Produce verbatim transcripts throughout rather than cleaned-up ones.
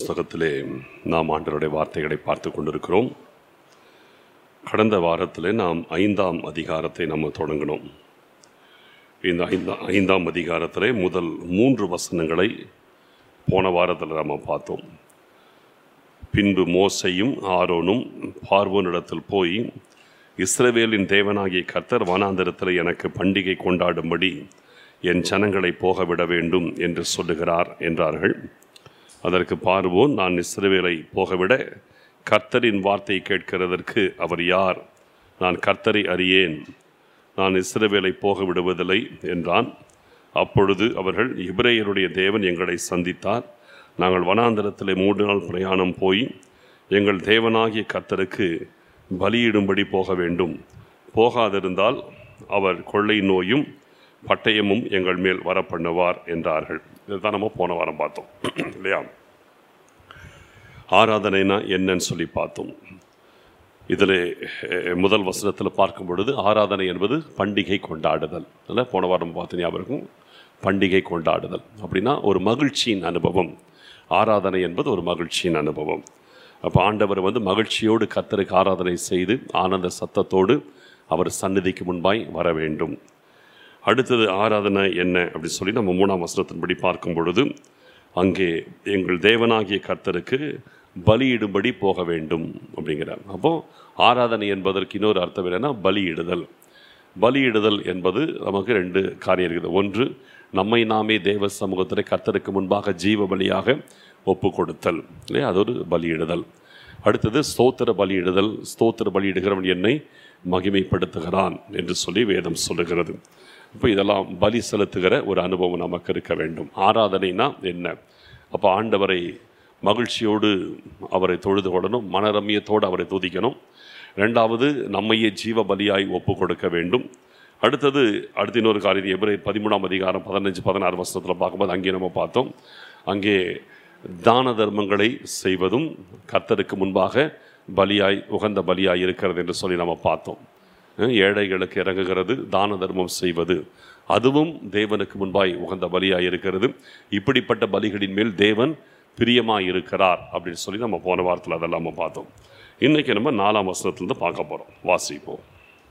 புத்தகத்திலே நாம் ஆண்டவருடைய வார்த்தைகளை பார்த்து கொண்டிருக்கிறோம். கடந்த வாரத்தில் நாம் ஐந்தாம் அதிகாரத்தை நம்ம தொடங்கினோம். இந்த ஐந்தா ஐந்தாம் அதிகாரத்திலே முதல் மூன்று வசனங்களை போன வாரத்தில் நம்ம பார்த்தோம். பின்பு மோசையும் ஆரோனும் பார்வோனிடத்தில் போய், இஸ்ரவேலின் தேவனாகிய கர்த்தர் வனாந்தரத்தில் எனக்கு பண்டிகை கொண்டாடும்படி என் ஜனங்களை போகவிட வேண்டும் என்று சொல்லுகிறார் என்றார்கள். அதற்கு பார்வோன், நான் இஸ்ரவேலை போகவிட கர்த்தரின் வார்த்தை கேட்கிறதற்கு அவர் யார்? நான் கர்த்தரை அறியேன், நான் இஸ்ரவேலை போக விடுவதில்லை என்றான். அப்பொழுது அவர்கள், எபிரேயருடைய தேவன் எங்களை சந்தித்தார், நாங்கள் வனாந்தரத்தில் மூன்று நாள் பிரயாணம் போய் எங்கள் தேவனாகிய கர்த்தருக்கு பலியிடும்படி போக வேண்டும், போகாதிருந்தால் அவர் கொள்ளை நோயும் பட்டயமும் எங்கள் மேல் வரப்பண்ணுவார் என்றார்கள். இதுதான் நம்ம போன வாரம் பார்த்தோம் இல்லையா? ஆராதனைனா என்னன்னு சொல்லி பார்த்தோம். இதில் முதல் வசனத்தில் பார்க்கும் பொழுது ஆராதனை என்பது பண்டிகை கொண்டாடுதல். இல்லை, போன வாரம் பார்த்து ஞாபகம், பண்டிகை கொண்டாடுதல் அப்படின்னா ஒரு மகிழ்ச்சியின் அனுபவம். ஆராதனை என்பது ஒரு மகிழ்ச்சியின் அனுபவம். அப்போ ஆண்டவர் வந்து மகிழ்ச்சியோடு கர்த்தருக்கு ஆராதனை செய்து ஆனந்த சத்தத்தோடு அவர் சந்நிதிக்கு முன்பாய் வர வேண்டும். அடுத்தது ஆராதனை என்ன அப்படின்னு சொல்லி நம்ம மூணாம் வசனத்தின்படி பார்க்கும் பொழுது, அங்கே எங்கள் தேவனாகிய கர்த்தருக்கு பலியிடும்படி போக வேண்டும் அப்படிங்கிறார். அப்போது ஆராதனை என்பதற்கு இன்னொரு அர்த்தம் என்னன்னா பலியிடுதல். பலியிடுதல் என்பது நமக்கு ரெண்டு காரியம் இருக்குது. ஒன்று, நம்மை நாமே தேவ சமூகத்தில் கர்த்தருக்கு முன்பாக ஜீவ பலியாக ஒப்பு கொடுத்தல், இல்லையா? அது ஒரு பலியிடுதல். அடுத்தது ஸ்தோத்திர பலியிடுதல். ஸ்தோத்திர பலியிடுகிறவன் என்னை மகிமைப்படுத்துகிறான் என்று சொல்லி வேதம் சொல்லுகிறது. இப்போ இதெல்லாம் பலி செலுத்துகிற ஒரு அனுபவம் நமக்கு இருக்க வேண்டும். ஆராதனைனா என்ன? அப்போ ஆண்டவரை மகிழ்ச்சியோடு அவரை தொழுது கொள்ளணும், மனரம்யத்தோடு அவரை துதிக்கணும். ரெண்டாவது, நம்மையே ஜீவ பலியாய் ஒப்பு கொடுக்க வேண்டும். அடுத்தது அடுத்த இன்னொரு காரியம், எபிரேயர் பதிமூணாம் அதிகாரம் பதினஞ்சு பதினாறு வருஷத்தில் பார்க்கும்போது அங்கே நம்ம பார்த்தோம், அங்கே தான தர்மங்களை செய்வதும் கர்த்தருக்கு முன்பாக பலியாய் உகந்த பலியாய் இருக்கிறது என்று சொல்லி நம்ம பார்த்தோம். ஏழைகளுக்கு இறங்குகிறது, தான தர்மம் செய்வது, அதுவும் தேவனுக்கு முன்பாய் உகந்த பலியாய் இருக்கிறது. இப்படிப்பட்ட பலிகளின் மேல் தேவன் பிரியமாக இருக்கிறார் அப்படின்னு சொல்லி நம்ம போன வாரத்தில் அதெல்லாம் நம்ம பார்த்தோம். இன்றைக்கி நம்ம நாலாம் வசனத்துலேருந்து பார்க்க போகிறோம். வாசிப்போம்.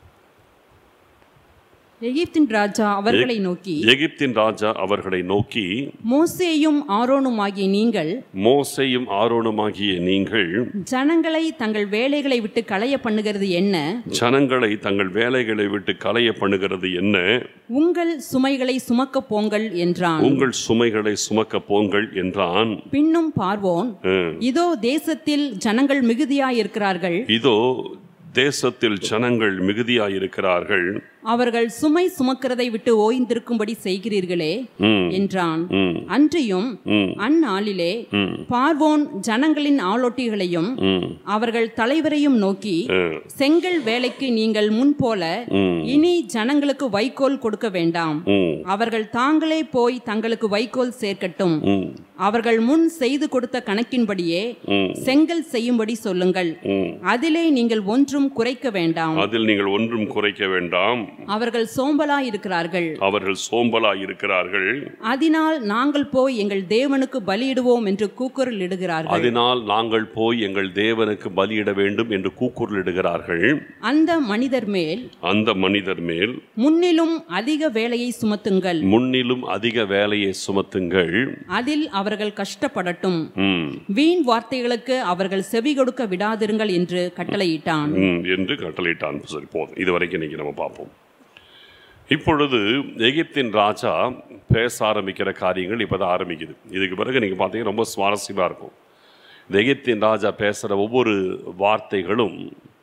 எகிப்தின் ராஜா அவர்களை நோக்கி எகிப்தின் ராஜா அவர்களை நோக்கி மோசேயும் ஆரோனுமாகிய நீங்கள் மோசேயும் ஆரோனுமாகிய நீங்கள் ஜனங்களை தங்கள் வேலைகளை விட்டு களைய பண்ணுகிறது என்ன? ஜனங்களை தங்கள் வேலைகளை விட்டு களைய பண்ணுகிறது என்ன? உங்கள் சுமைகளை சுமக்க போங்கள் என்றான். உங்கள் சுமைகளை சுமக்க போங்கள் என்றான். பின்னும் பார்வோன், இதோ தேசத்தில் ஜனங்கள் மிகுதியாயிருக்கிறார்கள், இதோ தேசத்தில் ஜனங்கள் மிகுதியாயிருக்கிறார்கள், அவர்கள் சுமை சுமக்கிறதை விட்டு ஓய்ந்திருக்கும்படி செய்கிறீர்களே என்றான். அன்றியும் அந்நாளிலே பார்வோன் ஜனங்களின் ஆளோட்டிகளையும் அவர்கள் தலைவரையும் நோக்கி, செங்கல் வேலைக்கு நீங்கள் முன் போல இனி ஜனங்களுக்கு வைக்கோல் கொடுக்க வேண்டாம், அவர்கள் தாங்களே போய் தங்களுக்கு வைக்கோல் சேர்க்கட்டும், அவர்கள் முன் செய்து கொடுத்த கணக்கின்படியே செங்கல் செய்யும்படி சொல்லுங்கள், அதிலே நீங்கள் ஒன்றும் குறைக்க வேண்டாம், அதில் நீங்கள் ஒன்றும் குறைக்க வேண்டாம், அவர்கள் சோம்பலாய் இருக்கிறார்கள், அவர்கள் சோம்பலாய் இருக்கிறார்கள், அதனால் நாங்கள் போய் எங்கள் தேவனுக்கு பலியிடுவோம் என்று கூக்குரல் இடுகிறார்கள், அதனால் நாங்கள் போய் எங்கள் தேவனுக்கு பலியிட வேண்டும் என்று கூக்குரல் இடுகிறார்கள். அந்த மனிதர் மேல் அந்த மனிதர் மேல் முன்னிலும் அதிக வேலையை சுமத்துங்கள், முன்னிலும் அதிக வேலையை சுமத்துங்கள், அதில் அவர்கள் கஷ்டப்படட்டும், வீண் வார்த்தைகளுக்கு அவர்கள் செவி கொடுக்க விடாதிருங்கள் என்று கட்டளையிட்டான் என்று கட்டளையிட்டான். சரி, போதும். இதுவரைக்கும் இன்னைக்கு நம்ம பார்ப்போம். இப்பொழுது எகிப்தின் ராஜா பேச ஆரம்பிக்கிற காரியங்கள் இப்போதான் ஆரம்பிக்குது. இதுக்கு பிறகு நீங்கள் பார்த்தீங்கன்னா ரொம்ப சுவாரஸ்யமாக இருக்கும். இந்த எகிப்தின் ராஜா பேசுகிற ஒவ்வொரு வார்த்தைகளும்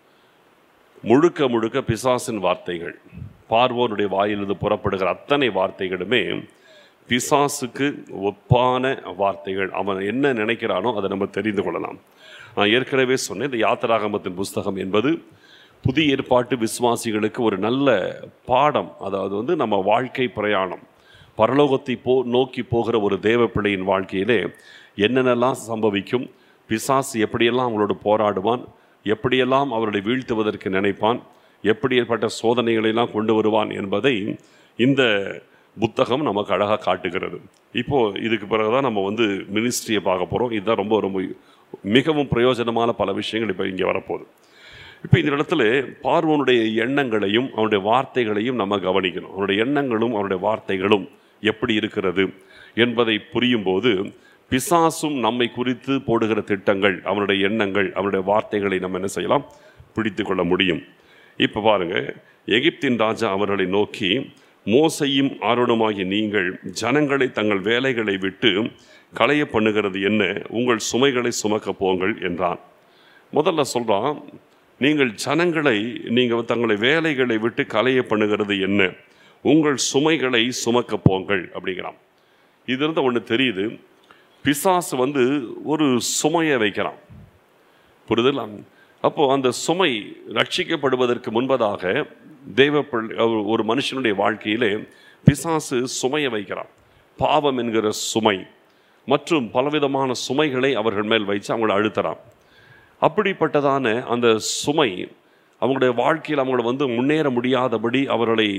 முழுக்க முழுக்க பிசாசின் வார்த்தைகள். பார்வோனுடைய வாயிலிருந்து புறப்படுகிற அத்தனை வார்த்தைகளுமே பிசாசுக்கு ஒப்பான வார்த்தைகள். அவன் என்ன நினைக்கிறானோ அதை நம்ம தெரிந்து கொள்ளலாம். நான் ஏற்கனவே சொன்னேன், இந்த யாத்திராகமத்தின் புஸ்தகம் என்பது புதிய ஏற்பாட்டு விசுவாசிகளுக்கு ஒரு நல்ல பாடம். அதாவது வந்து நம்ம வாழ்க்கை பிரயாணம், பரலோகத்தை போ நோக்கி போகிற ஒரு தேவ பிள்ளையின் வாழ்க்கையிலே என்னென்னலாம் சம்பவிக்கும், பிசாசு எப்படியெல்லாம் அவங்களோடு போராடுவான், எப்படியெல்லாம் அவர்களை வீழ்த்துவதற்கு நினைப்பான், எப்படிப்பட்ட சோதனைகளெல்லாம் கொண்டு வருவான் என்பதை இந்த புத்தகம் நமக்கு அழகாக காட்டுகிறது. இப்போது இதுக்கு பிறகு தான் நம்ம வந்து மினிஸ்ட்ரியை பார்க்க போகிறோம். இதுதான் ரொம்ப ரொம்ப மிகவும் பிரயோஜனமான பல விஷயங்கள் இப்போ இங்கே வரப்போகுது. இப்போ இந்த இடத்துல பார்வோனுடைய எண்ணங்களையும் அவனுடைய வார்த்தைகளையும் நம்ம கவனிக்கணும். அவனுடைய எண்ணங்களும் அவனுடைய வார்த்தைகளும் எப்படி இருக்கிறது என்பதை புரியும் போது பிசாசும் நம்மை குறித்து போடுகிற திட்டங்கள், அவனுடைய எண்ணங்கள், அவனுடைய வார்த்தைகளை நம்ம என்ன செய்யலாம், பிடித்து கொள்ள முடியும். இப்போ பாருங்க, எகிப்தின் ராஜா அவர்களை நோக்கி, மோசையும் ஆரோனுமாகிய நீங்கள் ஜனங்களை தங்கள் வேலைகளை விட்டு களைய பண்ணுகிறது என்ன? உங்கள் சுமைகளை சுமக்க போங்கள் என்றான். முதல்ல சொல்றான், நீங்கள் ஜனங்களை நீங்கள் தங்களை வேலைகளை விட்டு களைய பண்ணுகிறது என்ன? உங்கள் சுமைகளை சுமக்க போங்கள் அப்படிங்கிறான். இது இருந்தால் ஒன்று தெரியுது, பிசாசு வந்து ஒரு சுமையை வைக்கிறான். புரிதல்? அப்போது அந்த சுமை ரட்சிக்கப்படுவதற்கு முன்பதாக தெய்வ ஒரு மனுஷனுடைய வாழ்க்கையிலே பிசாசு சுமையை வைக்கிறான். பாவம் என்கிற சுமை மற்றும் பலவிதமான சுமைகளை அவர்கள் மேல் வைத்து அவங்களை அழுத்துறான். அப்படிப்பட்டதான அந்த சுமை அவங்களுடைய வாழ்க்கையில் அவங்களை வந்து முன்னேற முடியாதபடி, அவர்களை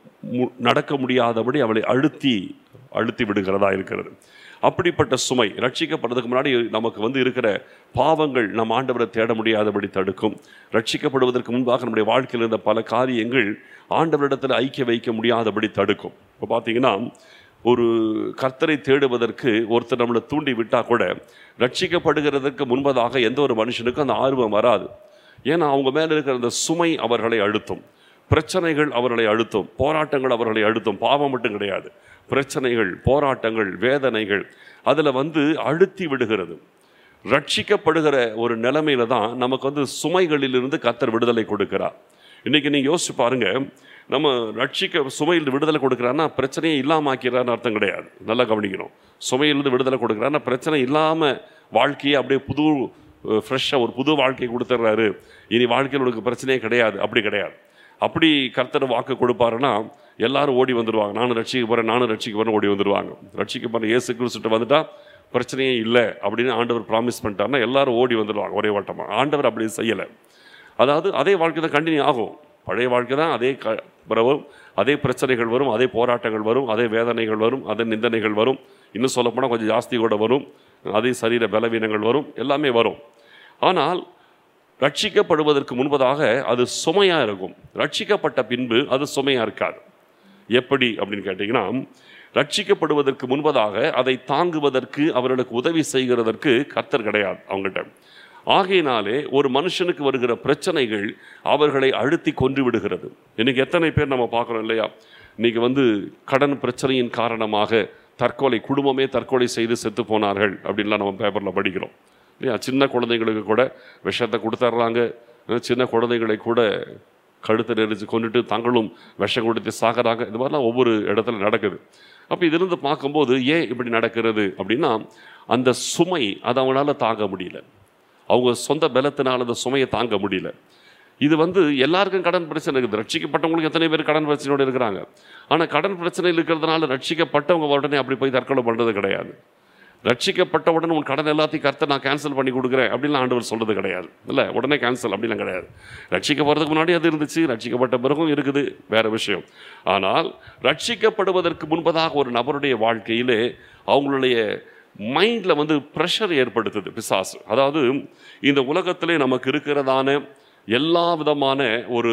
நடக்க முடியாதபடி அவளை அழுத்தி அழுத்தி விடுகிறதா இருக்கிறது. அப்படிப்பட்ட சுமை ரட்சிக்கப்படுறதுக்கு முன்னாடி நமக்கு வந்து இருக்கிற பாவங்கள் நம் ஆண்டவரை தேட முடியாதபடி தடுக்கும். ரட்சிக்கப்படுவதற்கு முன்பாக நம்முடைய வாழ்க்கையில் இருந்த பல காரியங்கள் ஆண்டவரிடத்தில் ஐக்கிய வைக்க முடியாதபடி தடுக்கும். இப்போ பார்த்தீங்கன்னா, ஒரு கர்த்தரை தேடுவதற்கு ஒருத்தர் நம்மளை தூண்டி விட்டால் கூட ரட்சிக்கப்படுகிறதுக்கு முன்பதாக எந்த ஒரு மனுஷனுக்கும் அந்த ஆர்வம் வராது. ஏன்னா அவங்க மேலே இருக்கிற அந்த சுமை அவர்களை அழுத்தும், பிரச்சனைகள் அவர்களை அழுத்தும், போராட்டங்கள் அவர்களை அழுத்தும். பாவம் மட்டும் கிடையாது, பிரச்சனைகள், போராட்டங்கள், வேதனைகள் அதில் வந்து அழுத்தி விடுகிறது. ரட்சிக்கப்படுகிற ஒரு நிலைமையில தான் நமக்கு வந்து சுமைகளிலிருந்து கர்த்தர் விடுதலை கொடுக்கிறார். இன்றைக்கி நீங்கள் யோசிச்சு பாருங்க, நம்ம ரட்சிக்க சுமையில் விடுதலை கொடுக்குறான்னா பிரச்சனையை இல்லாமல் ஆக்கிறான்னு அர்த்தம் கிடையாது. நல்லா கவனிக்கணும். சுமையிலிருந்து விடுதலை கொடுக்குறான்னா பிரச்சனை இல்லாமல் வாழ்க்கையை அப்படியே புது ஃப்ரெஷ்ஷாக ஒரு புது வாழ்க்கையை கொடுத்துட்றாரு, இனி வாழ்க்கையில் உனக்கு பிரச்சனையே கிடையாது, அப்படி கிடையாது. அப்படி கர்த்தர் வாக்கு கொடுப்பாருன்னா எல்லாரும் ஓடி வந்துடுவாங்க. நானும் ரட்சிக்க போகிறேன், நானும் ரட்சிக்க போகிறேன், ஓடி வந்துடுவாங்க. ரட்சிக்க போகிற இயேசு கிறிஸ்துட்டு வந்துட்டா பிரச்சனையே இல்லை அப்படின்னு ஆண்டவர் ப்ராமிஸ் பண்ணிட்டாருன்னா எல்லாரும் ஓடி வந்துடுவாங்க ஒரே வட்டமாக. ஆண்டவர் அப்படி செய்யலை. அதாவது அதே வாழ்க்கை தான் கண்டினியூ ஆகும். பழைய வாழ்க்கை தான், அதே க வரும், அதே பிரச்சனைகள் வரும், அதே போராட்டங்கள் வரும், அதே வேதனைகள் வரும், அதே நிந்தனைகள் வரும், இன்னும் சொல்லப்போனால் கொஞ்சம் ஜாஸ்தி கூட வரும், அதே சரீர பலவீனங்கள் வரும், எல்லாமே வரும். ஆனால் ரட்சிக்கப்படுவதற்கு முன்பதாக அது சுமையாக இருக்கும். ரட்சிக்கப்பட்ட பின்பு அது சுமையாக இருக்காது. எப்படி அப்படின்னு கேட்டிங்கன்னா, ரட்சிக்கப்படுவதற்கு முன்பதாக அதை தாங்குவதற்கு, அவர்களுக்கு உதவி செய்கிறதற்கு கர்த்தர் கிடையாது அவங்கள்ட்ட. ஆகையினாலே ஒரு மனுஷனுக்கு வருகிற பிரச்சனைகள் அவர்களை அழுத்தி கொன்று விடுகிறது. இன்றைக்கி எத்தனை பேர் நம்ம பார்க்குறோம் இல்லையா? இன்றைக்கி வந்து கடன் பிரச்சனையின் காரணமாக தற்கொலை, குடும்பமே தற்கொலை செய்து செத்து போனார்கள் அப்படின்லாம் நம்ம பேப்பரில் படிக்கிறோம் இல்லையா? சின்ன குழந்தைங்களுக்கு கூட விஷத்தை கொடுத்துட்றாங்க. சின்ன குழந்தைகளை கூட கழுத்தை நெரிச்சு கொண்டுட்டு தங்களும் விஷம் கொடுத்து சாகிறாங்க. இது மாதிரிலாம் ஒவ்வொரு இடத்துல நடக்குது. அப்போ இதிலிருந்து பார்க்கும்போது ஏன் இப்படி நடக்கிறது அப்படின்னா, அந்த சுமை அதை அவங்களால தாங்க முடியல. அவங்க சொந்த பலத்தினால் அந்த சுமையை தாங்க முடியல. இது வந்து எல்லாருக்கும் கடன் பிரச்சனை இருக்குது. ரட்சிக்கப்பட்டவங்களுக்கு எத்தனை பேர் கடன் பிரச்சனையோடு இருக்கிறாங்க. ஆனால் கடன் பிரச்சனையில் இருக்கிறதுனால ரட்சிக்கப்பட்டவங்க உடனே அப்படி போய் தற்கொலை பண்ணுறது கிடையாது. ரட்சிக்கப்பட்ட உடனே உன் கடன் எல்லாத்தையும் கர்த்தர் நான் கேன்சல் பண்ணி கொடுக்குறேன் அப்படின்லாம் ஆண்டவர் சொல்கிறது கிடையாது. இல்லை, உடனே கேன்சல் அப்படிலாம் கிடையாது. ரட்சிக்க போகிறதுக்கு முன்னாடி அது இருந்துச்சு, ரட்சிக்கப்பட்ட பிறகும் இருக்குது, வேறு விஷயம். ஆனால் ரட்சிக்கப்படுவதற்கு முன்பதாக ஒரு நபருடைய வாழ்க்கையிலே அவங்களுடைய மைண்டில் வந்து ப்ரெஷர் ஏற்படுத்துது பிசாசு. அதாவது இந்த உலகத்திலே நமக்கு இருக்கிறதான எல்லா விதமான ஒரு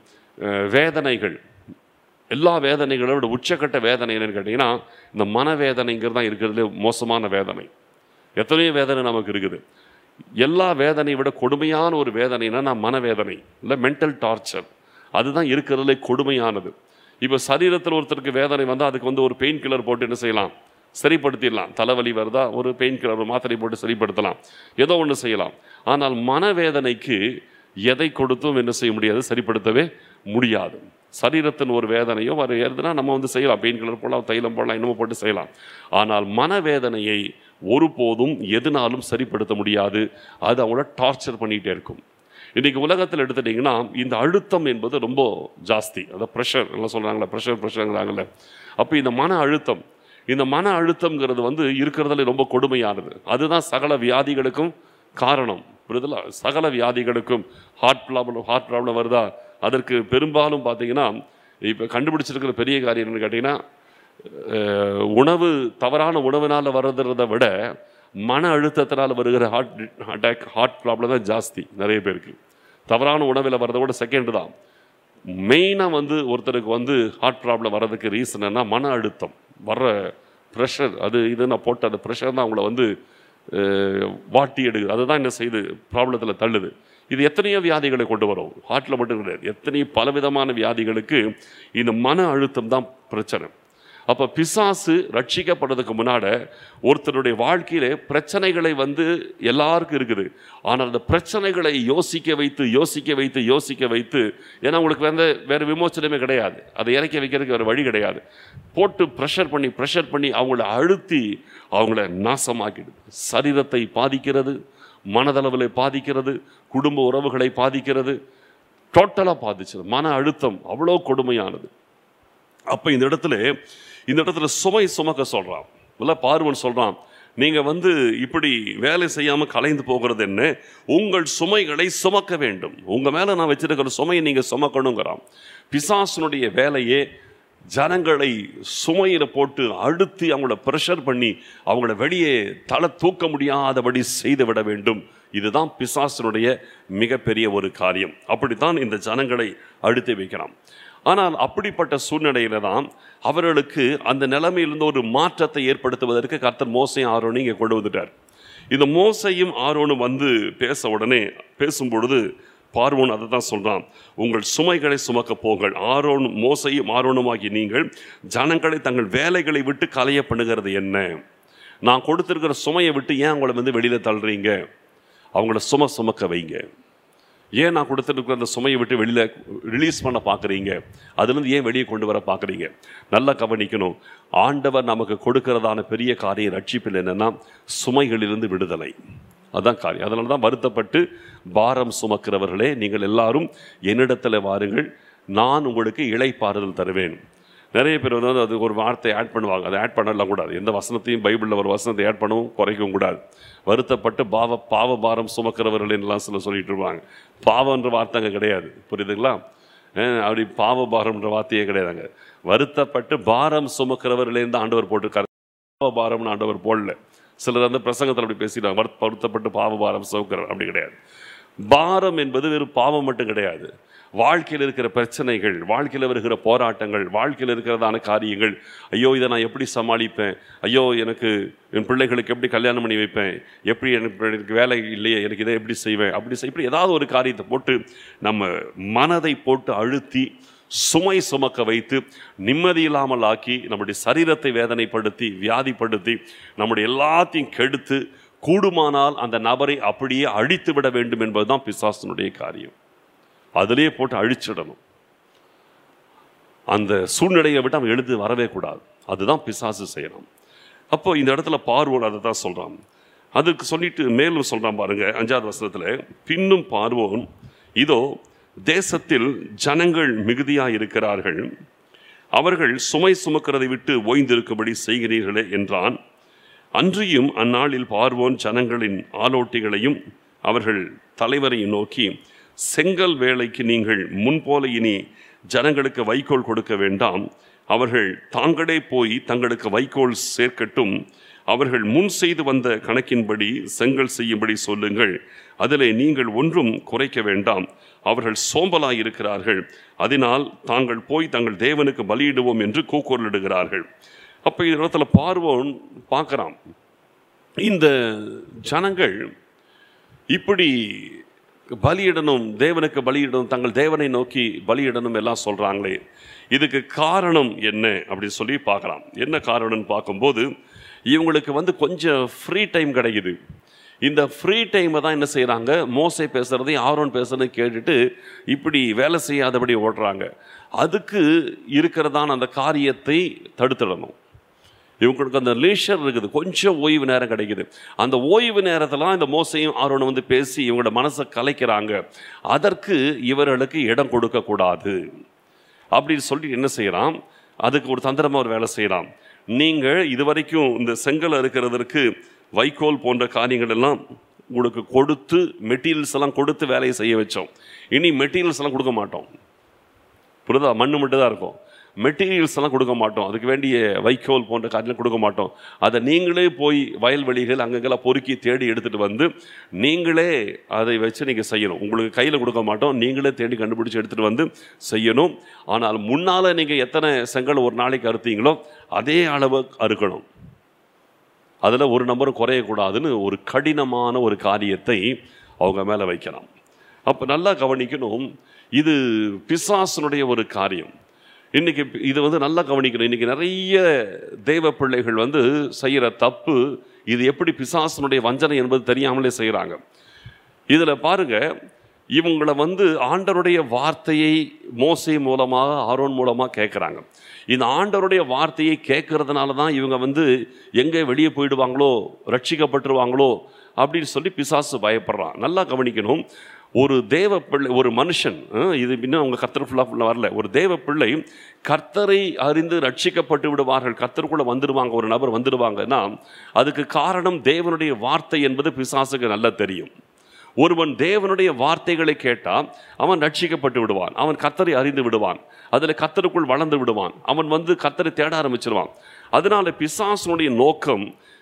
வேதனைகள், எல்லா வேதனைகளோட உச்சக்கட்ட வேதனை என்னன்னு கேட்டிங்கன்னா, இந்த மனவேதனைங்கிறது தான் இருக்கிறதுலே மோசமான வேதனை. எத்தனையோ வேதனை நமக்கு இருக்குது. எல்லா வேதனையை விட கொடுமையான ஒரு வேதனைனா நான் மனவேதனை, இல்லை மென்டல் டார்ச்சர். அதுதான் இருக்கிறதுலே கொடுமையானது. இப்போ சரீரத்தில் ஒருத்தருக்கு வேதனை வந்தால் அதுக்கு வந்து ஒரு பெயின் கில்லர் போட்டு என்ன செய்யலாம், சரிப்படுத்திடலாம். தலைவலி வருதா, ஒரு பெயின் கில்லர் மாத்திரை போட்டு சரிப்படுத்தலாம், ஏதோ ஒன்று செய்யலாம். ஆனால் மனவேதனைக்கு எதை கொடுத்தும் என்ன செய்ய முடியாது, சரிப்படுத்தவே முடியாது. சரீரத்தின் ஒரு வேதனையோ வர ஏறுதுன்னா நம்ம வந்து செய்யலாம், பெயின் கில்லர் போடலாம், தைலம் போடலாம், இன்னமும் போட்டு செய்யலாம். ஆனால் மனவேதனையை ஒருபோதும் எதுனாலும் சரிப்படுத்த முடியாது. அது அவங்கள டார்ச்சர் பண்ணிகிட்டே இருக்கும். இன்றைக்கி உலகத்தில் எடுத்துட்டிங்கன்னா இந்த அழுத்தம் என்பது ரொம்ப ஜாஸ்தி. அதான் ப்ரெஷர் எல்லாம் சொல்கிறாங்களே, ப்ரெஷர் ப்ரெஷருங்கிறாங்கல்ல. அப்போ இந்த மன அழுத்தம், இந்த மன அழுத்தம்ங்கிறது வந்து இருக்கிறதுல ரொம்ப கொடுமையானது. அதுதான் சகல வியாதிகளுக்கும் காரணம். புரியுதுல? சகல வியாதிகளுக்கும் ஹார்ட் ப்ராப்ளம் ஹார்ட் ப்ராப்ளம் வருதா, அதற்கு பெரும்பாலும் பார்த்தீங்கன்னா இப்போ கண்டுபிடிச்சிருக்கிற பெரிய காரியம் என்னன்னு கேட்டிங்கன்னா, உணவு தவறான உணவினால் வர்றதை விட மன அழுத்தத்தினால் வருகிற ஹார்ட் அட்டாக் ஹார்ட் ப்ராப்ளம் தான் ஜாஸ்தி நிறைய பேருக்கு. தவறான உணவில் வர்றதை விட செகண்ட் தான். மெயினாக வந்து ஒருத்தருக்கு வந்து ஹார்ட் ப்ராப்ளம் வர்றதுக்கு ரீசன் என்ன, மன அழுத்தம் வர்ற ப்ரெஷர், அது இது நான் போட்ட அந்த ப்ரெஷர் தான் அவங்கள வந்து வாட்டி எடுக்குது. அதுதான் என்ன செய்யுது, ப்ராப்ளத்தில் தள்ளுது. இது எத்தனையோ வியாதிகளை கொண்டு வரும், ஹார்ட்டில் மட்டும் கிடையாது, எத்தனையோ பலவிதமான வியாதிகளுக்கு இந்த மன அழுத்தம் தான் பிரச்சனை. அப்போ பிசாசு ரட்சிக்கப்படுறதுக்கு முன்னாடி ஒருத்தருடைய வாழ்க்கையிலே பிரச்சனைகளை வந்து எல்லாருக்கும் இருக்குது. ஆனால் அந்த பிரச்சனைகளை யோசிக்க வைத்து யோசிக்க வைத்து யோசிக்க வைத்து, ஏன்னா உங்களுக்கு வந்து வேறு விமோச்சனமே கிடையாது, அதை இறக்கி வைக்கிறதுக்கு வேறு வழி கிடையாது, போட்டு ப்ரெஷர் பண்ணி ப்ரெஷர் பண்ணி அவங்கள அழுத்தி அவங்கள நாசமாக்கிடுது. சரீரத்தை பாதிக்கிறது, மனதளவில் பாதிக்கிறது, குடும்ப உறவுகளை பாதிக்கிறது, டோட்டலாக பாதிச்சது. மன அழுத்தம் அவ்வளோ கொடுமையானது. அப்போ இந்த இடத்துல இந்த இடத்துல சுமை சுமக்க சொல்கிறான். இல்லை, பார்வன் சொல்கிறான், நீங்கள் வந்து இப்படி வேலை செய்யாமல் கலைந்து போகிறது என்ன, உங்கள் சுமைகளை சுமக்க வேண்டும், உங்கள் மேலே நான் வச்சிருக்கிற சுமையை நீங்கள் சுமக்கணுங்கிறான். பிசாசனுடைய வேலையே ஜனங்களை சுமையில் போட்டு அழுத்தி அவங்கள ப்ரெஷர் பண்ணி அவங்கள வெளியே தலை தூக்க முடியாதபடி செய்து விட வேண்டும். இதுதான் பிசாசனுடைய மிகப்பெரிய ஒரு காரியம். அப்படித்தான் இந்த ஜனங்களை அழுத்தி வைக்கிறான். ஆனால் அப்படிப்பட்ட சூழ்நிலையில தான் அவர்களுக்கு அந்த நிலைமையிலிருந்து ஒரு மாற்றத்தை ஏற்படுத்துவதற்கு கர்த்தர் மோசையும் ஆரோனையும் இங்கே கொண்டு வந்துட்டார். இந்த மோசையும் ஆரோனும் வந்து பேச உடனே பேசும்பொழுது பார்வோன் அதை தான் சொல்கிறான், உங்கள் சுமைகளை சுமக்க போங்கள். ஆரோன் மோசையும் ஆரோனுமாகி நீங்கள் ஜனங்களை தங்கள் வேலைகளை விட்டு கலைய பண்ணுகிறது என்ன, நான் கொடுத்துருக்கிற சுமையை விட்டு ஏன் அவங்கள வந்து வெளியில் தள்ளுறீங்க, அவங்கள சும சுமக்க வைங்க. ஏன் நான் கொடுத்துருக்கிற அந்த சுமையை விட்டு வெளியில் ரிலீஸ் பண்ண பார்க்குறீங்க, அதுலேருந்து ஏன் வெளியே கொண்டு வர பார்க்குறீங்க? நல்லா கவனிக்கணும், ஆண்டவர் நமக்கு கொடுக்கிறதான பெரிய காரியம் ரட்சிப்பில் என்னென்னா சுமைகளிலிருந்து விடுதலை. அதுதான் காரியம். அதனால தான் வருத்தப்பட்டு பாரம் சுமக்கிறவர்களே நீங்கள் எல்லாரும் என்னிடத்தில் வாருங்கள், நான் உங்களுக்கு இளைப்பாறுதல் தருவேன். நிறைய பேர் வந்து அது ஒரு வார்த்தை ஆட் பண்ணுவாங்க, அதை ஆட் பண்ணலாம் கூடாது. எந்த வசனத்தையும் பைபிளில் ஒரு வசனத்தை ஆட் பண்ணவும் குறைக்கவும் கூடாது. வருத்தப்பட்டு பாவ பாவ பாரம் சுமக்கிறவர்கள் எல்லாம் சில சொல்லிட்டு இருப்பாங்க. பாவன்ற வார்த்தை அங்கே கிடையாது, புரியுதுங்களா? அப்படி பாவ பாரம்ன்ற வார்த்தையே கிடையாதுங்க. வருத்தப்பட்டு பாரம் சுமக்கிறவர்களேருந்து ஆண்டவர் போட்டிருக்காரு, பாவ பாரம்னு ஆண்டவர் போடல. சிலர் அந்த பிரசங்கத்தில் அப்படி பேசிடுவாங்க, வருத்தப்பட்டு பாவ பாரம் சுமக்கிறவர், அப்படி கிடையாது. பாரம் என்பது வெறும் பாவம் மட்டும் கிடையாது. வாழ்க்கையில் இருக்கிற பிரச்சனைகள், வாழ்க்கையில் வருகிற போராட்டங்கள், வாழ்க்கையில் இருக்கிறதான காரியங்கள், ஐயோ இதை நான் எப்படி சமாளிப்பேன், ஐயோ எனக்கு என் பிள்ளைகளுக்கு எப்படி கல்யாணம் பண்ணி வைப்பேன், எப்படி எனக்கு எனக்கு வேலை இல்லையே, எனக்கு இதை எப்படி செய்வேன், அப்படி செய் இப்படி ஏதாவது ஒரு காரியத்தை போட்டு நம்ம மனதை போட்டு அழுத்தி சுமை சுமக்க வைத்து நிம்மதி இல்லாமல் ஆக்கி நம்முடைய சரீரத்தை வேதனைப்படுத்தி வியாதிப்படுத்தி நம்முடைய எல்லாத்தையும் கெடுத்து கூடுமானால் அந்த நபரை அப்படியே அழித்து விட வேண்டும் என்பதுதான் பிசாசனுடைய காரியம். அதிலேயே போட்டு அழிச்சிடணும். அந்த சூழ்நிலையை விட்டு அவன் எழுந்து வரவே கூடாது. அதுதான் பிசாசு செய்யணும். அப்போ இந்த இடத்துல பார்வோன் அதை தான் சொல்றான். அதுக்கு சொல்லிட்டு மேலும் சொல்றான் பாருங்க, அஞ்சாவது வசனத்துல, பின்னும் பார்வோன், இதோ தேசத்தில் ஜனங்கள் மிகுதியாக இருக்கிறார்கள், அவர்கள் சுமை சுமக்கிறதை விட்டு ஓய்ந்திருக்கும்படி செய்கிறீர்களே என்றான். அன்றியும் அந்நாளில் பார்வோன் ஜனங்களின் ஆலோட்டிகளையும் அவர்கள் தலைவரையும் நோக்கி, செங்கல் வேலைக்கு நீங்கள் முன்போல இனி ஜனங்களுக்கு வைக்கோல் கொடுக்க வேண்டாம், அவர்கள் தாங்களே போய் தங்களுக்கு வைக்கோல் சேர்க்கட்டும், அவர்கள் முன் செய்து வந்த கணக்கின்படி செங்கல் செய்யும்படி சொல்லுங்கள், அதிலே நீங்கள் ஒன்றும் குறைக்க வேண்டாம், அவர்கள் சோம்பலாய் இருக்கிறார்கள், அதனால் தாங்கள் போய் தங்கள் தேவனுக்கு பலியிடுவோம் என்று கூக்குரலிடுகிறார்கள். அப்போ இந்த இடத்துல பார்வோன் பார்க்குறான், இந்த ஜனங்கள் இப்படி பலியிடணும், தேவனுக்கு பலியிடணும், தங்கள் தேவனை நோக்கி பலியிடணும் எல்லாம் சொல்கிறாங்களே, இதுக்கு காரணம் என்ன அப்படி சொல்லி பார்க்கலாம். என்ன காரணம்னு பார்க்கும்போது இவங்களுக்கு வந்து கொஞ்சம் ஃப்ரீ டைம் கிடைக்குது. இந்த ஃப்ரீ டைமை தான் என்ன செய்கிறாங்க, மோசே பேசுகிறதையும் ஆரோன் பேசுகிறதையும் கேட்டுட்டு இப்படி வேலை செய்யாதபடி ஓடுறாங்க. அதுக்கு இருக்கிறதான அந்த காரியத்தை தடுத்துடணும். இவங்களுக்கு அந்த லீஷர் இருக்குது, கொஞ்சம் ஓய்வு நேரம் கிடைக்குது. அந்த ஓய்வு நேரத்தில் இந்த மோசையும் ஆரோனும் வந்து பேசி இவங்களோட மனசை கலைக்கிறாங்க. அதற்கு இவர்களுக்கு இடம் கொடுக்கக்கூடாது அப்படின்னு சொல்லி என்ன செய்யலாம், அதுக்கு ஒரு தந்திரமாக ஒரு வேலை செய்யலாம். நீங்கள் இதுவரைக்கும் இந்த செங்கல் இருக்கிறதற்கு வைக்கோல் போன்ற காரியங்கள் எல்லாம் உங்களுக்கு கொடுத்து மெட்டீரியல்ஸ் எல்லாம் கொடுத்து வேலையை செய்ய வச்சோம். இனி மெட்டீரியல்ஸ் எல்லாம் கொடுக்க மாட்டோம். புரியுதா? மண்ணு மட்டும் தான் இருக்கும். மெட்டீரியல்ஸ் எல்லாம் கொடுக்க மாட்டோம், அதுக்கு வேண்டிய வைக்கோல் போன்ற காரியெல்லாம் கொடுக்க மாட்டோம். அதை நீங்களே போய் வயல்வெளிகள் அங்கங்கெல்லாம் பொறுக்கி தேடி எடுத்துகிட்டு வந்து நீங்களே அதை வச்சு நீங்கள் செய்யணும். உங்களுக்கு கையில் கொடுக்க மாட்டோம், நீங்களே தேடி கண்டுபிடிச்சி எடுத்துகிட்டு வந்து செய்யணும். ஆனால் முன்னால் நீங்கள் எத்தனை செங்கல் ஒரு நாளைக்கு அறுத்தீங்களோ அதே அளவு அறுக்கணும். அதில் ஒரு நம்பரும் குறையக்கூடாதுன்னு ஒரு கடினமான ஒரு காரியத்தை அவங்க மேலே வைக்கலாம். அப்போ நல்லா கவனிக்கணும், இது பிசாசனுடைய ஒரு காரியம். இன்றைக்கி இது வந்து நல்லா கவனிக்கணும். இன்றைக்கி நிறைய தெய்வ பிள்ளைகள் வந்து செய்கிற தப்பு இது, எப்படி பிசாசனுடைய வஞ்சனை என்பது தெரியாமலே செய்கிறாங்க. இதில் பாருங்கள், இவங்களை வந்து ஆண்டவருடைய வார்த்தையை மோசே மூலமாக ஆரோன் மூலமாக கேட்குறாங்க. இந்த ஆண்டவருடைய வார்த்தையை கேட்கறதுனால தான் இவங்க வந்து எங்கே வெளியே போயிடுவாங்களோ, ரட்சிக்கப்பட்டுருவாங்களோ அப்படின்னு சொல்லி பிசாசு பயப்படுறான். நல்லா கவனிக்கணும், ஒரு தேவ பிள்ளை, ஒரு மனுஷன், இது இன்னும் அவங்க கர்த்தர் ஃபுல்லாக ஃபுல்லாக வரல, ஒரு தேவ பிள்ளை கர்த்தரை அறிந்து ரட்சிக்கப்பட்டு விடுவார்கள், கர்த்தருக்குள்ளே வந்துடுவாங்க, ஒரு நபர் வந்துடுவாங்கன்னா அதுக்கு காரணம் தேவனுடைய வார்த்தை என்பது பிசாசுக்கு நல்லா தெரியும். ஒருவன் தேவனுடைய வார்த்தைகளை கேட்டால் அவன் ரட்சிக்கப்பட்டு விடுவான், அவன் கர்த்தரை அறிந்து விடுவான், அதில் கர்த்தருக்குள் வளர்ந்து விடுவான், அவன் வந்து கர்த்தரை தேட ஆரம்பிச்சிருவான். அதனால பிசாசுனுடைய நோக்கம்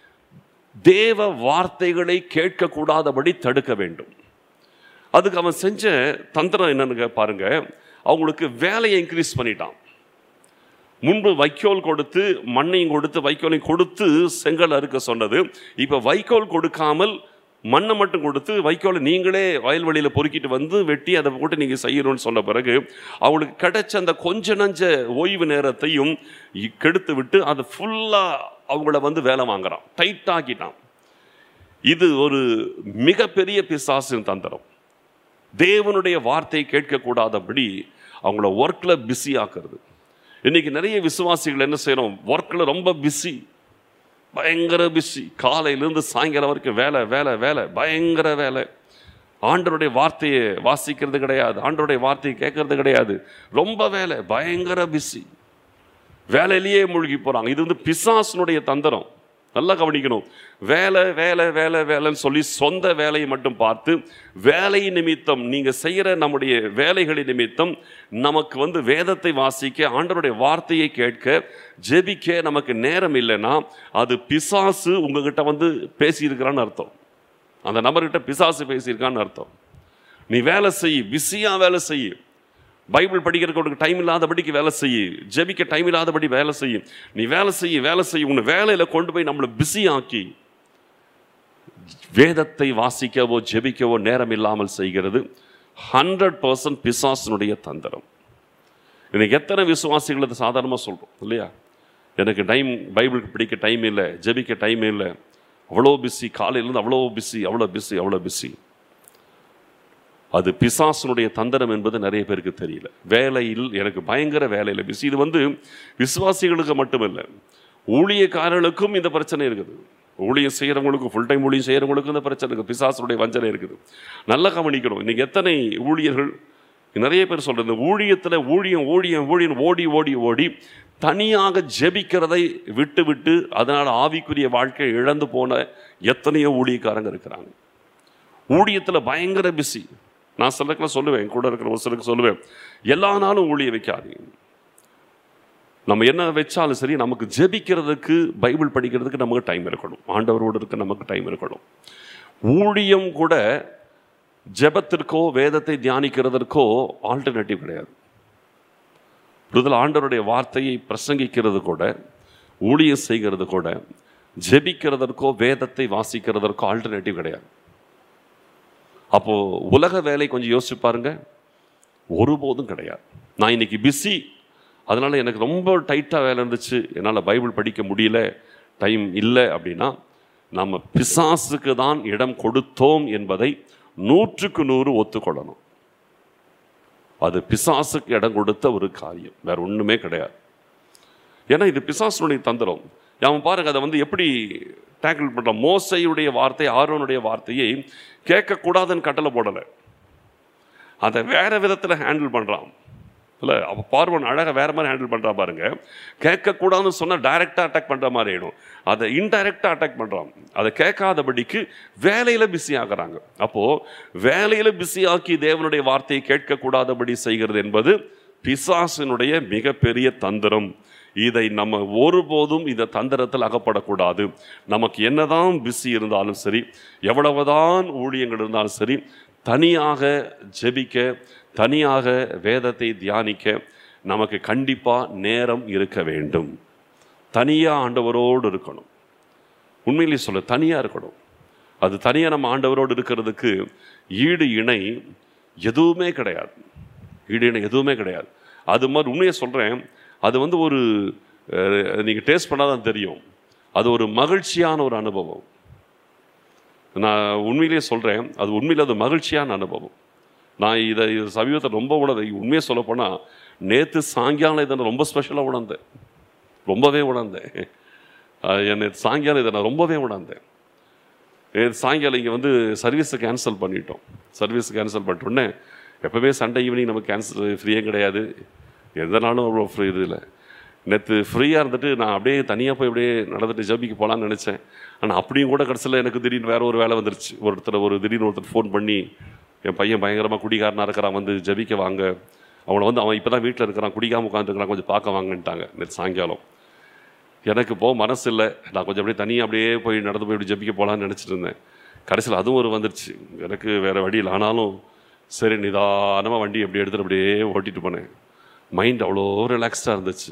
தேவ வார்த்தைகளை கேட்கக்கூடாதபடி தடுக்க வேண்டும். அதுக்கு அவன் செஞ்ச தந்திரம் என்னன்னு பாருங்க, அவங்களுக்கு வேலையை இன்க்ரீஸ் பண்ணிட்டான். முன்பு வைக்கோல் கொடுத்து மண்ணையும் கொடுத்து வைக்கோலையும் கொடுத்து செங்கல் அறுக்க சொன்னது, இப்போ வைக்கோல் கொடுக்காமல் மண்ணை மட்டும் கொடுத்து வைக்கோலை நீங்களே வயல்வெளியில் பொறுக்கிட்டு வந்து வெட்டி அதை போட்டு நீங்கள் செய்யணும்னு சொன்ன பிறகு அவங்களுக்கு கிடைச்ச அந்த கொஞ்ச நஞ்ச ஓய்வு நேரத்தையும் கெடுத்து விட்டு அதை ஃபுல்லாக அவங்கள வந்து வேலை வாங்குறான், டைட்டாக்கிட்டான். இது ஒரு மிகப்பெரிய பிசாசின் தந்திரம். தேவனுடைய வார்த்தையை கேட்கக்கூடாதபடி அவங்கள ஒர்க்கில் பிஸி ஆக்குறது. இன்றைக்கி நிறைய விசுவாசிகள் என்ன செய்கிறோம், ஒர்க்கில் ரொம்ப பிஸி, பயங்கர பிஸி, காலையிலேருந்து சாயங்காலம் வரைக்கும் வேலை வேலை வேலை, பயங்கர வேலை. ஆண்டவருடைய வார்த்தையை வாசிக்கிறது கிடையாது, ஆண்டவருடைய வார்த்தையை கேட்கறது கிடையாது, ரொம்ப வேலை, பயங்கர பிஸி, வேலையிலேயே மூழ்கி போகிறாங்க. இது வந்து பிசாசுனுடைய தந்திரம். நல்லா கவனிக்கணும், வேலை வேலை வேலை வேலைன்னு சொல்லி சொந்த வேலையை மட்டும் பார்த்து வேலை நிமித்தம் நீங்கள் செய்கிற நம்முடைய வேலைகளின் நிமித்தம் நமக்கு வந்து வேதத்தை வாசிக்க, ஆண்டவருடைய வார்த்தையை கேட்க, ஜெபிக்க நமக்கு நேரம் இல்லைன்னா அது பிசாசு உங்ககிட்ட வந்து பேசியிருக்கிறான்னு அர்த்தம். அந்த நபர்கிட்ட பிசாசு பேசியிருக்கான்னு அர்த்தம். நீ வேலை செய், பிஸியாக வேலை செய், பைபிள் படிக்கிறதுக்கு டைம் இல்லாதபடிக்கு வேலை செய்ய, ஜெபிக்க டைம் இல்லாதபடி வேலை செய்யும், நீ வேலை செய்ய வேலை செய்ய உன்னை வேலையில் கொண்டு போய் நம்மளை பிஸி ஆக்கி வேதத்தை வாசிக்கவோ ஜெபிக்கவோ நேரம் இல்லாமல் செய்கிறது ஹண்ட்ரட் பர்சன்ட் பிசாசனுடைய தந்திரம். இன்னைக்கு எத்தனை விசுவாசிகள் அதை சாதாரணமாக சொல்கிறோம் இல்லையா, எனக்கு டைம் பைபிளுக்கு படிக்க டைம் இல்லை, ஜெபிக்க டைம் இல்லை, அவ்வளோ பிஸி, காலையிலேருந்து அவ்வளோ பிஸி அவ்வளோ பிஸி அவ்வளோ பிஸி. அது பிசாசனுடைய தந்திரம் என்பது நிறைய பேருக்கு தெரியல. வேலையில் எனக்கு பயங்கர வேலையில் பிஸி. இது வந்து விசுவாசிகளுக்கு மட்டுமில்லை, ஊழியக்காரர்களுக்கும் இந்த பிரச்சனை இருக்குது. ஊழியம் செய்கிறவங்களுக்கும், ஃபுல் டைம் ஊழியம் செய்கிறவங்களுக்கும் இந்த பிரச்சனை இருக்குது, பிசாசனுடைய வஞ்சனை இருக்குது. நல்லா கவனிக்கணும். இன்றைக்கி எத்தனை ஊழியர்கள், நிறைய பேர் சொல்கிறது, இந்த ஊழியத்தில் ஊழியம் ஊழியம் ஊழியம் ஓடி ஓடி ஓடி தனியாக ஜெபிக்கிறதை விட்டு விட்டு அதனால் ஆவிக்குரிய வாழ்க்கை இழந்து போன எத்தனையோ ஊழியக்காரங்க இருக்கிறாங்க. ஊழியத்தில் பயங்கர பிஸி. நான் சிலருக்குலாம் சொல்லுவேன், கூட இருக்கிற ஒரு சிலருக்கு சொல்லுவேன், எல்லா நாளும் ஊழிய வைக்காதீங்க. நம்ம என்ன வச்சாலும் சரி, நமக்கு ஜெபிக்கிறதுக்கு பைபிள் படிக்கிறதுக்கு நமக்கு டைம் இருக்கணும், ஆண்டவரோடு இருக்க நமக்கு டைம் இருக்கணும். ஊழியம் கூட ஜெபத்திற்கோ வேதத்தை தியானிக்கிறதற்கோ ஆல்டர்னேட்டிவ் கிடையாது. புரிதல், ஆண்டவருடைய வார்த்தையை பிரசங்கிக்கிறது கூட, ஊழியம் செய்கிறது கூட ஜெபிக்கிறதற்கோ வேதத்தை வாசிக்கிறதற்கோ ஆல்டர்னேட்டிவ் கிடையாது. அப்போது உலக வேலை கொஞ்சம் யோசிச்சு பாருங்க, ஒருபோதும் கிடையாது. நான் இன்னைக்கு பிஸி, அதனால் எனக்கு ரொம்ப டைட்டாக வேலை இருந்துச்சு, என்னால் பைபிள் படிக்க முடியல, டைம் இல்லை அப்படின்னா நம்ம பிசாசுக்கு தான் இடம் கொடுத்தோம் என்பதை நூற்றுக்கு நூறு ஒத்துக்கொள்ளணும். அது பிசாசுக்கு இடம் கொடுத்த ஒரு காரியம், வேற ஒன்றுமே கிடையாது. ஏன்னா இது பிசாசுனுடைய தந்திரம். அவன் பாருங்க, அதை வந்து எப்படி டேக்கிள் பண்ணுறான். மோசையுடைய வார்த்தை, ஆரோனுடைய வார்த்தையை கேட்கக்கூடாதுன்னு கட்டளை போடலை, அதை வேற விதத்தில் ஹேண்டில் பண்ணுறான். இல்லை, அப்போ பார்வன் அழகாக வேற மாதிரி ஹேண்டில் பண்ணுறா பாருங்க. கேட்கக்கூடாதுன்னு சொன்னால் டைரெக்டாக அட்டாக் பண்ணுற மாதிரி ஆகிடும், அதை இன்டைரக்டாக அட்டாக் பண்ணுறான். அதை கேட்காதபடிக்கு வேலையில் பிஸி ஆகிறாங்க. அப்போது வேலையில் பிஸி ஆக்கி தேவனுடைய வார்த்தையை கேட்கக்கூடாதபடி செய்கிறது என்பது பிசாசினுடைய மிகப்பெரிய தந்திரம். இதை நம்ம ஒருபோதும் இந்த தந்திரத்தில் அகப்படக்கூடாது. நமக்கு என்னதான் பிஸி இருந்தாலும் சரி, எவ்வளவுதான் ஊழியங்கள் இருந்தாலும் சரி, தனியாக ஜெபிக்க, தனியாக வேதத்தை தியானிக்க நமக்கு கண்டிப்பாக நேரம் இருக்க வேண்டும். தனியாக ஆண்டவரோடு இருக்கணும். உண்மையிலே சொல்ல தனியாக இருக்கணும். அது தனியாக நம்ம ஆண்டவரோடு இருக்கிறதுக்கு ஈடு இணை எதுவுமே கிடையாது. ஈடு இணை எதுவுமே கிடையாது. அது மாதிரி உண்மையை சொல்கிறேன், அது வந்து ஒரு நீங்கள் டேஸ்ட் பண்ணாதான் தெரியும். அது ஒரு மகிழ்ச்சியான ஒரு அனுபவம். நான் உண்மையிலேயே சொல்கிறேன், அது உண்மையில் அது மகிழ்ச்சியான அனுபவம். நான் இதை இது சமீபத்தை ரொம்ப உணர்ந்த, உண்மையை சொல்லப்போனால் நேற்று சாயங்காலம் இதை நான் ரொம்ப ஸ்பெஷலாக உணர்ந்தேன். ரொம்பவே உணர்ந்தேன். என்னை சாயங்காலம் இதை நான் ரொம்பவே உணர்ந்தேன். சாயங்காலம் இங்கே வந்து சர்வீஸை கேன்சல் பண்ணிட்டோம். சர்வீஸ் கேன்சல் பண்ணிட்டோன்னே, எப்போவே சண்டே ஈவினிங் நம்ம கேன்சல் ஃப்ரீயே கிடையாது, எந்த நாளும் அவ்வளோ ஃப்ரீ இது இல்லை. நேற்று ஃப்ரீயாக இருந்துட்டு நான் அப்படியே தனியாக போய் அப்படியே நடந்துட்டு ஜபிக்கு போகலான்னு நினச்சேன். ஆனால் அப்படியும் கூட கடைசியில் எனக்கு திடீர்னு வேறு ஒரு வேலை வந்துருச்சு. ஒருத்தர் ஒரு திடீர்னு ஒருத்தர் ஃபோன் பண்ணி, என் பையன் பயங்கரமாக குடிகாரனாக இருக்கிறான், வந்து ஜபிக்க வாங்க, அவனை வந்து அவன் இப்போ தான் வீட்டில் இருக்கிறான், குடிக்காமல் உட்காந்துருக்கிறான், கொஞ்சம் பார்க்க வாங்கன்ட்டாங்க நேற்று சாயங்காலம். எனக்கு போக மனசு இல்லை. நான் கொஞ்சம் அப்படியே தனியாக அப்படியே போய் நடந்து போய் இப்படி ஜபிக்க போகலான்னு நினச்சிட்டு இருந்தேன். கடைசியில் அதுவும் ஒரு வந்துருச்சு. எனக்கு வேறு வழியில் ஆனாலும் சரி நிதானமாக வண்டி எப்படி எடுத்துகிட்டு அப்படியே ஓட்டிகிட்டு போனேன். மைண்ட் அவ்வளோ ரிலாக்ஸ்டாக இருந்துச்சு.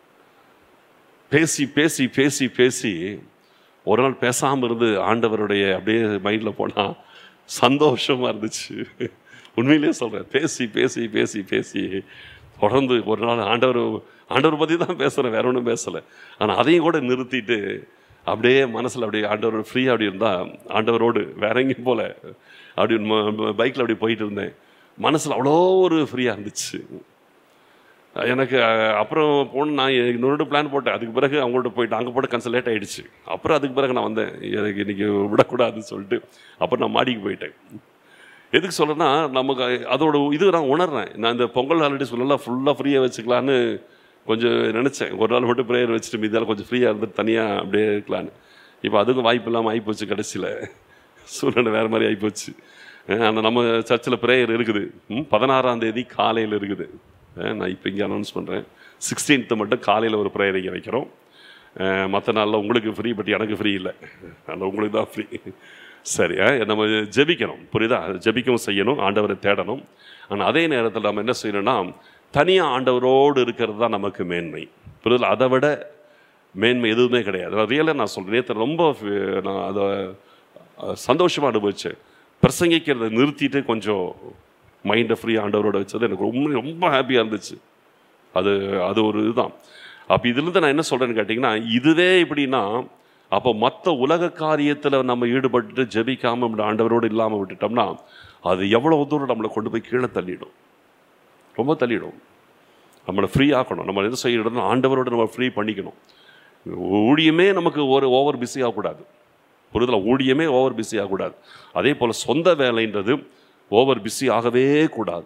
பேசி பேசி பேசி பேசி ஒரு நாள் பேசாமல் இருந்து ஆண்டவருடைய அப்படியே மைண்டில் போனால் சந்தோஷமாக இருந்துச்சு. உண்மையிலே சொல்கிறேன், பேசி பேசி பேசி பேசி தொடர்ந்து ஒரு நாள் ஆண்டவர் ஆண்டவர் பற்றி தான் பேசுகிறேன், வேற ஒன்றும் பேசலை. ஆனால் அதையும் கூட நிறுத்திட்டு அப்படியே மனசில் அப்படியே ஆண்டவர் ஃப்ரீயாக அப்படி இருந்தால் ஆண்டவரோடு வேற எங்கேயும் போல அப்படி பைக்கில் அப்படி போயிட்டு இருந்தேன். மனசில் அவ்வளோ ஒரு ஃப்ரீயாக இருந்துச்சு எனக்கு. அப்புறம் போன நான் இன்னொரு பிளான் போட்டேன். அதுக்கு பிறகு அவங்கள்ட்ட போயிட்டு அங்கே போட்டு கன்சல் லேட் ஆகிடுச்சு. அப்புறம் அதுக்கு பிறகு நான் வந்தேன், எனக்கு இன்றைக்கி விடக்கூடாதுன்னு சொல்லிட்டு அப்புறம் நான் மாடிக்கு போயிட்டேன். எதுக்கு சொல்கிறேன்னா, நமக்கு அதோட இது நான் உணர்றேன். நான் இந்த பொங்கல் ஹாலிடேஸ் ஃபுல்லாக ஃபுல்லாக ஃப்ரீயாக வச்சுக்கலான்னு கொஞ்சம் நினச்சேன். ஒரு நாள் மட்டும் ப்ரேயர் வச்சுட்டு மீதால் கொஞ்சம் ஃப்ரீயாக இருந்துட்டு தனியாக அப்படியே இருக்கலான்னு. இப்போ அதுக்கும் வாய்ப்பு இல்லாமல் ஆகிப்போச்சு. கடைசியில் சூழ்நிலை வேறு மாதிரி ஆகிப்போச்சு. அந்த நம்ம சர்ச்சில் ப்ரேயர் இருக்குது, பதினாறாம் தேதி காலையில் இருக்குது. நான் இப்போ இங்கே அனௌன்ஸ் பண்ணுறேன், சிக்ஸ்டீன்த்து மட்டும் காலையில் ஒரு ப்ரேயர் இங்கே வைக்கிறோம். மற்ற நாளில் உங்களுக்கு ஃப்ரீ, பட் எனக்கு ஃப்ரீ இல்லை, அதில் உங்களுக்கு தான் ஃப்ரீ. சரி, நம்ம ஜெபிக்கணும், புரியுதா? ஜெபிக்கவும் செய்யணும், ஆண்டவரை தேடணும். ஆனால் அதே நேரத்தில் நம்ம என்ன செய்யணும்னா, தனியாக ஆண்டவரோடு இருக்கிறது தான் நமக்கு மேன்மை, புரியுது? அதை விட மேன்மை எதுவுமே கிடையாது. ரியலாக நான் சொல்கிறேன், நேற்று ரொம்ப நான் அதை சந்தோஷமாக அனுபவித்தேன். பிரசங்கிக்கிறத நிறுத்திட்டு கொஞ்சம் மைண்டை ஃப்ரீ ஆண்டவரோட வச்சது எனக்கு ரொம்ப ரொம்ப ஹாப்பியாக இருந்துச்சு. அது அது ஒரு இதுதான். அப்போ இதுலேருந்து நான் என்ன சொல்கிறேன்னு கேட்டிங்கன்னா, இதுவே இப்படின்னா அப்போ மற்ற உலக காரியத்தில் நம்ம ஈடுபட்டு ஜெபிக்காமல் நம்ம ஆண்டவரோடு இல்லாமல் விட்டுட்டோம்னா அது எவ்வளோ தூரம் நம்மளை கொண்டு போய் கீழே தள்ளிடும், ரொம்ப தள்ளிடும். நம்மளை ஃப்ரீ ஆக்கணும். நம்ம எது செய்யணும்னா ஆண்டவரோடு நம்ம ஃப்ரீ பண்ணிக்கணும். ஊழியமே நமக்கு ஒரு ஓவர் பிஸி ஆகக்கூடாது, புரிதல? ஊழியமே ஓவர் பிஸி ஆகக்கூடாது. அதே போல் சொந்த வேலைன்றது ஓவர் பிஸி ஆகவே கூடாது.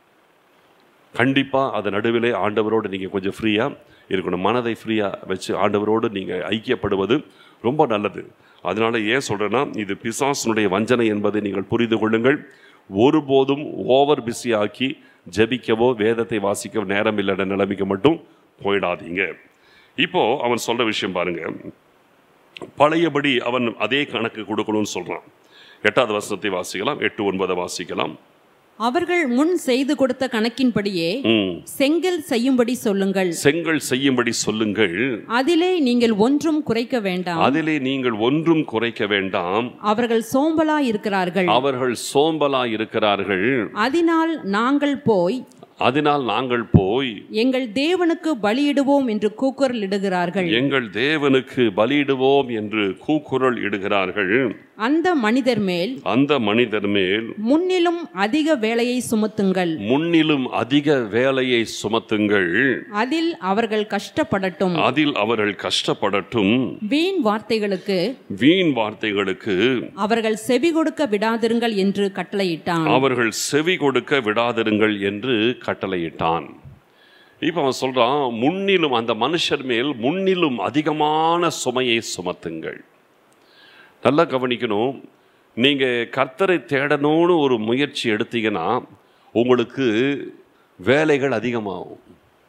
கண்டிப்பாக அது நடுவிலே ஆண்டவரோடு நீங்கள் கொஞ்சம் ஃப்ரீயாக இருக்கணும். மனதை ஃப்ரீயாக வச்சு ஆண்டவரோடு நீங்கள் ஐக்கியப்படுவது ரொம்ப நல்லது. அதனால் ஏன் சொல்கிறேன்னா, இது பிசாசினுடைய வஞ்சனை என்பதை நீங்கள் புரிந்து கொள்ளுங்கள். ஒருபோதும் ஓவர் பிஸி ஆக்கி ஜெபிக்கவோ வேதத்தை வாசிக்கவோ நேரம் இல்லைன்ற நிலைமைக்கு மட்டும் போயிடாதீங்க. இப்போது அவன் சொல்கிற விஷயம் பாருங்கள். பழையபடி அவன் அதே கணக்கு கொடுக்கணும்னு சொல்கிறான். எட்டாவது வசனத்தை வாசிக்கலாம், எட்டு ஒன்பதை வாசிக்கலாம். அவர்கள் முன் செய்து கொடுத்த கணக்கின்படியே செங்கல் செய்யும்படி சொல்லுங்கள். செங்கல் செய்யும்படி சொல்லுங்கள். அதிலே நீங்கள் ஒன்றும் குறைக்க வேண்டாம். அதிலே நீங்கள் ஒன்றும் குறைக்க வேண்டாம். அவர்கள் சோம்பலா இருக்கிறார்கள். அவர்கள் சோம்பலா இருக்கிறார்கள். அதனால் நாங்கள் போய் அதனால் நாங்கள் போய் எங்கள் தேவனுக்கு பலியிடுவோம் என்று கூக்குரல் இடுகிறார்கள். எங்கள் தேவனுக்கு பலியிடுவோம் என்று கூக்குரல் இடுகிறார்கள். அந்த மனிதர் மேல் அந்த மனிதர் மேல் முன்னிலும் அதிக வேலையை சுமத்துங்கள். முன்னிலும் அதிக வேலையை சுமத்துங்கள். அதில் அவர்கள் கஷ்டப்படட்டும். அதில் அவர்கள் கஷ்டப்படட்டும். வீண் வார்த்தைகளுக்கு வீண் வார்த்தைகளுக்கு அவர்கள் செவி கொடுக்க விடாதிருங்கள் என்று கட்டளையிட்டான். அவர்கள் செவி கொடுக்க விடாதிருங்கள் என்று கட்டளையிட்டான். இப்ப அவன் சொல்றான், முன்னிலும் அந்த மனுஷர் மேல் முன்னிலும் அதிகமான சுமையை சுமத்துங்கள். நல்லா கவனிக்கணும். நீங்க கர்த்தரை தேடணும்னு ஒரு முயற்சி எடுத்தீங்கன்னா உங்களுக்கு வேலைகள் அதிகமாகும்.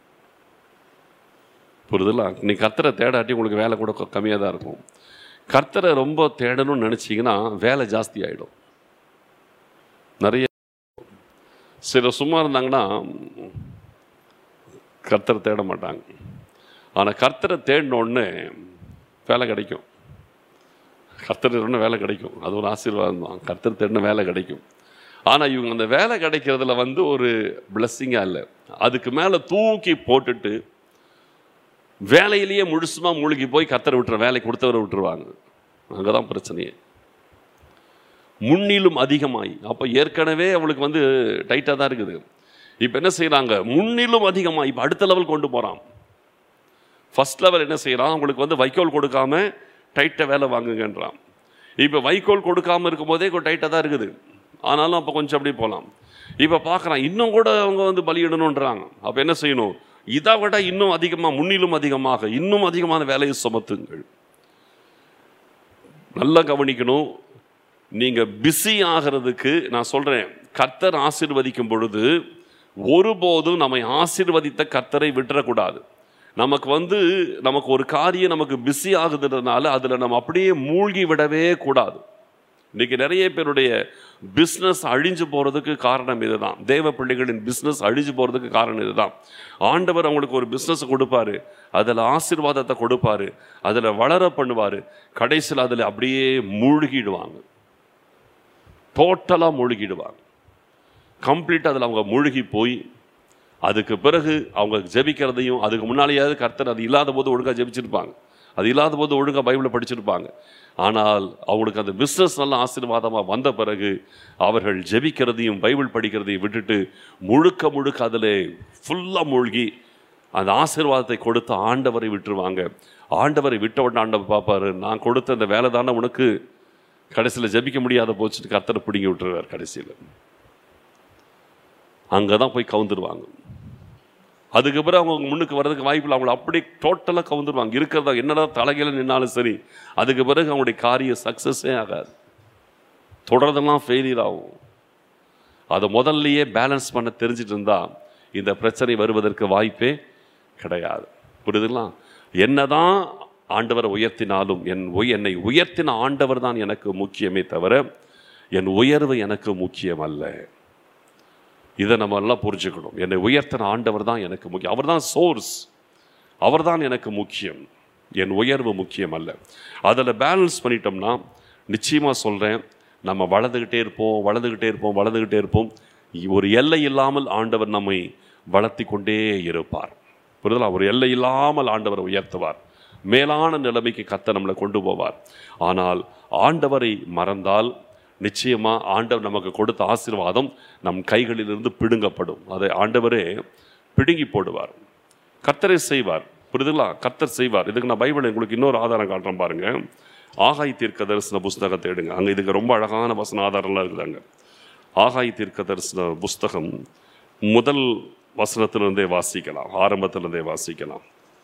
புரியுதுல? நீ கர்த்தரை தேடாட்டி உங்களுக்கு வேலை கூட கம்மியாக தான் இருக்கும். கர்த்தரை ரொம்ப தேடணும்னு நினச்சிங்கன்னா வேலை ஜாஸ்தி ஆகிடும். நிறைய சில சும்மா இருந்தாங்கன்னா கர்த்தரை தேட மாட்டாங்க. ஆனால் கர்த்தரை தேடினோடனே வேலை கிடைக்கும். கர்த்தர் தேடின வேலை கிடைக்கும். அது ஒரு ஆசீர்வாதம் தான். கர்த்தர் தேடின வேலை கிடைக்கும். ஆனால் இவங்க அந்த வேலை கிடைக்கிறதுல வந்து ஒரு பிளஸ்ஸிங்காக இல்லை, அதுக்கு மேலே தூக்கி போட்டுட்டு வேலையிலேயே முழுசுமா மூழ்கி போய் கர்த்தரை விட்டுற வேலை கொடுத்தவரை விட்டுருவாங்க. அங்கே தான் பிரச்சனையே. முன்னிலும் அதிகமாகி, அப்போ ஏற்கனவே அவளுக்கு வந்து டைட்டாக தான் இருக்குது. இப்போ என்ன செய்கிறாங்க? முன்னிலும் அதிகமாக இப்போ அடுத்த லெவல் கொண்டு போகிறான். ஃபர்ஸ்ட் லெவல் என்ன செய்கிறான்? அவங்களுக்கு வந்து வைக்கோல் கொடுக்காம டைட்டாக வேலை வாங்குங்கன்றான். இப்போ வைக்கோல் கொடுக்காம இருக்கும் போதே டைட்டாக தான் இருக்குது, ஆனாலும் அப்போ கொஞ்சம் அப்படி போகலாம். இப்போ பார்க்குறான் இன்னும் கூட அவங்க வந்து பலியிடணுன்றாங்க. அப்போ என்ன செய்யணும்? இதை விட இன்னும் அதிகமாக, முன்னிலும் அதிகமாக, இன்னும் அதிகமான வேலையை சுமத்துங்கள். நல்லா கவனிக்கணும். நீங்கள் பிஸி ஆகிறதுக்கு நான் சொல்கிறேன், கர்த்தர் ஆசீர்வதிக்கும் பொழுது ஒருபோதும் நம்மை ஆசீர்வதித்த கர்த்தரை விட்டுறக்கூடாது. நமக்கு வந்து நமக்கு ஒரு காரியம் நமக்கு பிஸி ஆகுதுன்றதுனால அதில் நம்ம அப்படியே மூழ்கி விடவே கூடாது. இன்றைக்கி நிறைய பேருடைய பிஸ்னஸ் அழிஞ்சு போகிறதுக்கு காரணம் இதுதான். தேவ பிள்ளைகளின் பிஸ்னஸ் அழிஞ்சு போகிறதுக்கு காரணம் இதுதான். ஆண்டவர் அவங்களுக்கு ஒரு பிஸ்னஸ் கொடுப்பாரு, அதில் ஆசீர்வாதத்தை கொடுப்பாரு, அதில் வளர பண்ணுவார், கடைசியில் அதில் அப்படியே மூழ்கிடுவாங்க. டோட்டலாக மூழ்கிடுவாங்க. கம்ப்ளீட்டாக அதில் அவங்க மூழ்கி போய் அதுக்கு பிறகு அவங்க ஜெபிக்கிறதையும், அதுக்கு முன்னாலேயாவது கர்த்தர் அது இல்லாத போது ஒழுங்காக ஜெபிச்சிருப்பாங்க, அது இல்லாத போது ஒழுங்காக பைபிளை படிச்சிருப்பாங்க. ஆனால் அவங்களுக்கு அந்த பிஸ்னஸ் நல்ல ஆசீர்வாதமாக வந்த பிறகு அவர்கள் ஜெபிக்கிறதையும் பைபிள் படிக்கிறதையும் விட்டுட்டு முழுக்க முழுக்க அதில் ஃபுல்லாக மூழ்கி அந்த ஆசீர்வாதத்தை கொடுத்து ஆண்டவரை விட்டுருவாங்க. ஆண்டவரை விட்ட உடனே ஆண்டவர் பார்ப்பாரு, நான் கொடுத்த அந்த வேலை தானே உனக்கு, கடைசியில் ஜெபிக்க முடியாத போச்சுட்டு கர்த்தரை பிடிங்கி விட்டுருவார். கடைசியில் அங்கே தான் போய் கவுந்துருவாங்க. அதுக்கப்புறம் அவங்க முன்னுக்கு வர்றதுக்கு வாய்ப்பில்லை. அவங்கள அப்படி டோட்டலாக கவுந்துருவாங்க. இருக்கிறதா என்னதான் தலைகையில் நின்னாலும் சரி, அதுக்கு பிறகு அவங்களுடைய காரியம் சக்ஸஸே ஆகாது, தொடர்றதெல்லாம் ஃபெயிலியர் ஆகும். அதை முதல்லையே பேலன்ஸ் பண்ண தெரிஞ்சிட்டு இருந்தால் இந்த பிரச்சனை வருவதற்கு வாய்ப்பே கிடையாது. புரியுதுங்களா? என்னதான் ஆண்டவரை உயர்த்தினாலும் என் என்னை உயர்த்தின ஆண்டவர் தான் எனக்கு முக்கியமே தவிர என் உயர்வு எனக்கு முக்கியம் அல்ல. இதை நம்ம எல்லாம் புரிஞ்சுக்கணும். என்னை உயர்த்தின ஆண்டவர் தான் எனக்கு முக்கியம். அவர் தான் சோர்ஸ், அவர் தான் எனக்கு முக்கியம், என் உயர்வு முக்கியம் அல்ல. அதில் பேலன்ஸ் பண்ணிட்டோம்னா நிச்சயமாக சொல்கிறேன், நம்ம வளர்ந்துக்கிட்டே இருப்போம் வளர்ந்துக்கிட்டே இருப்போம் வளர்ந்துக்கிட்டே இருப்போம். ஒரு எல்லை இல்லாமல் ஆண்டவர் நம்மை வளர்த்தி கொண்டே இருப்பார். புரிதலா? ஒரு எல்லை இல்லாமல் ஆண்டவர் உயர்த்துவார், மேலான நிலைமைக்கு கர்த்தர் நம்மளை கொண்டு போவார். ஆனால் ஆண்டவரை மறந்தால் நிச்சயமாக ஆண்டவர் நமக்கு கொடுத்த ஆசீர்வாதம் நம் கைகளிலிருந்து பிடுங்கப்படும். அதை ஆண்டவரே பிடுங்கி போடுவார். கர்த்தரை செய்வார். புரியுதுங்களா? கர்த்தர் செய்வார். இதுக்கு நான் பைபிள் உங்களுக்கு இன்னொரு ஆதாரம் காட்டுறேன் பாருங்க. ஆகாய் தீர்க்க தரிசன புஸ்தகத்தை எடுங்க. அங்கே இதுக்கு ரொம்ப அழகான வசன ஆதாரம்லாம் இருக்குதாங்க. ஆகாய் தீர்க்க தரிசன புஸ்தகம் முதல் வசனத்திலிருந்தே வாசிக்கலாம், ஆரம்பத்திலிருந்தே வாசிக்கலாம்.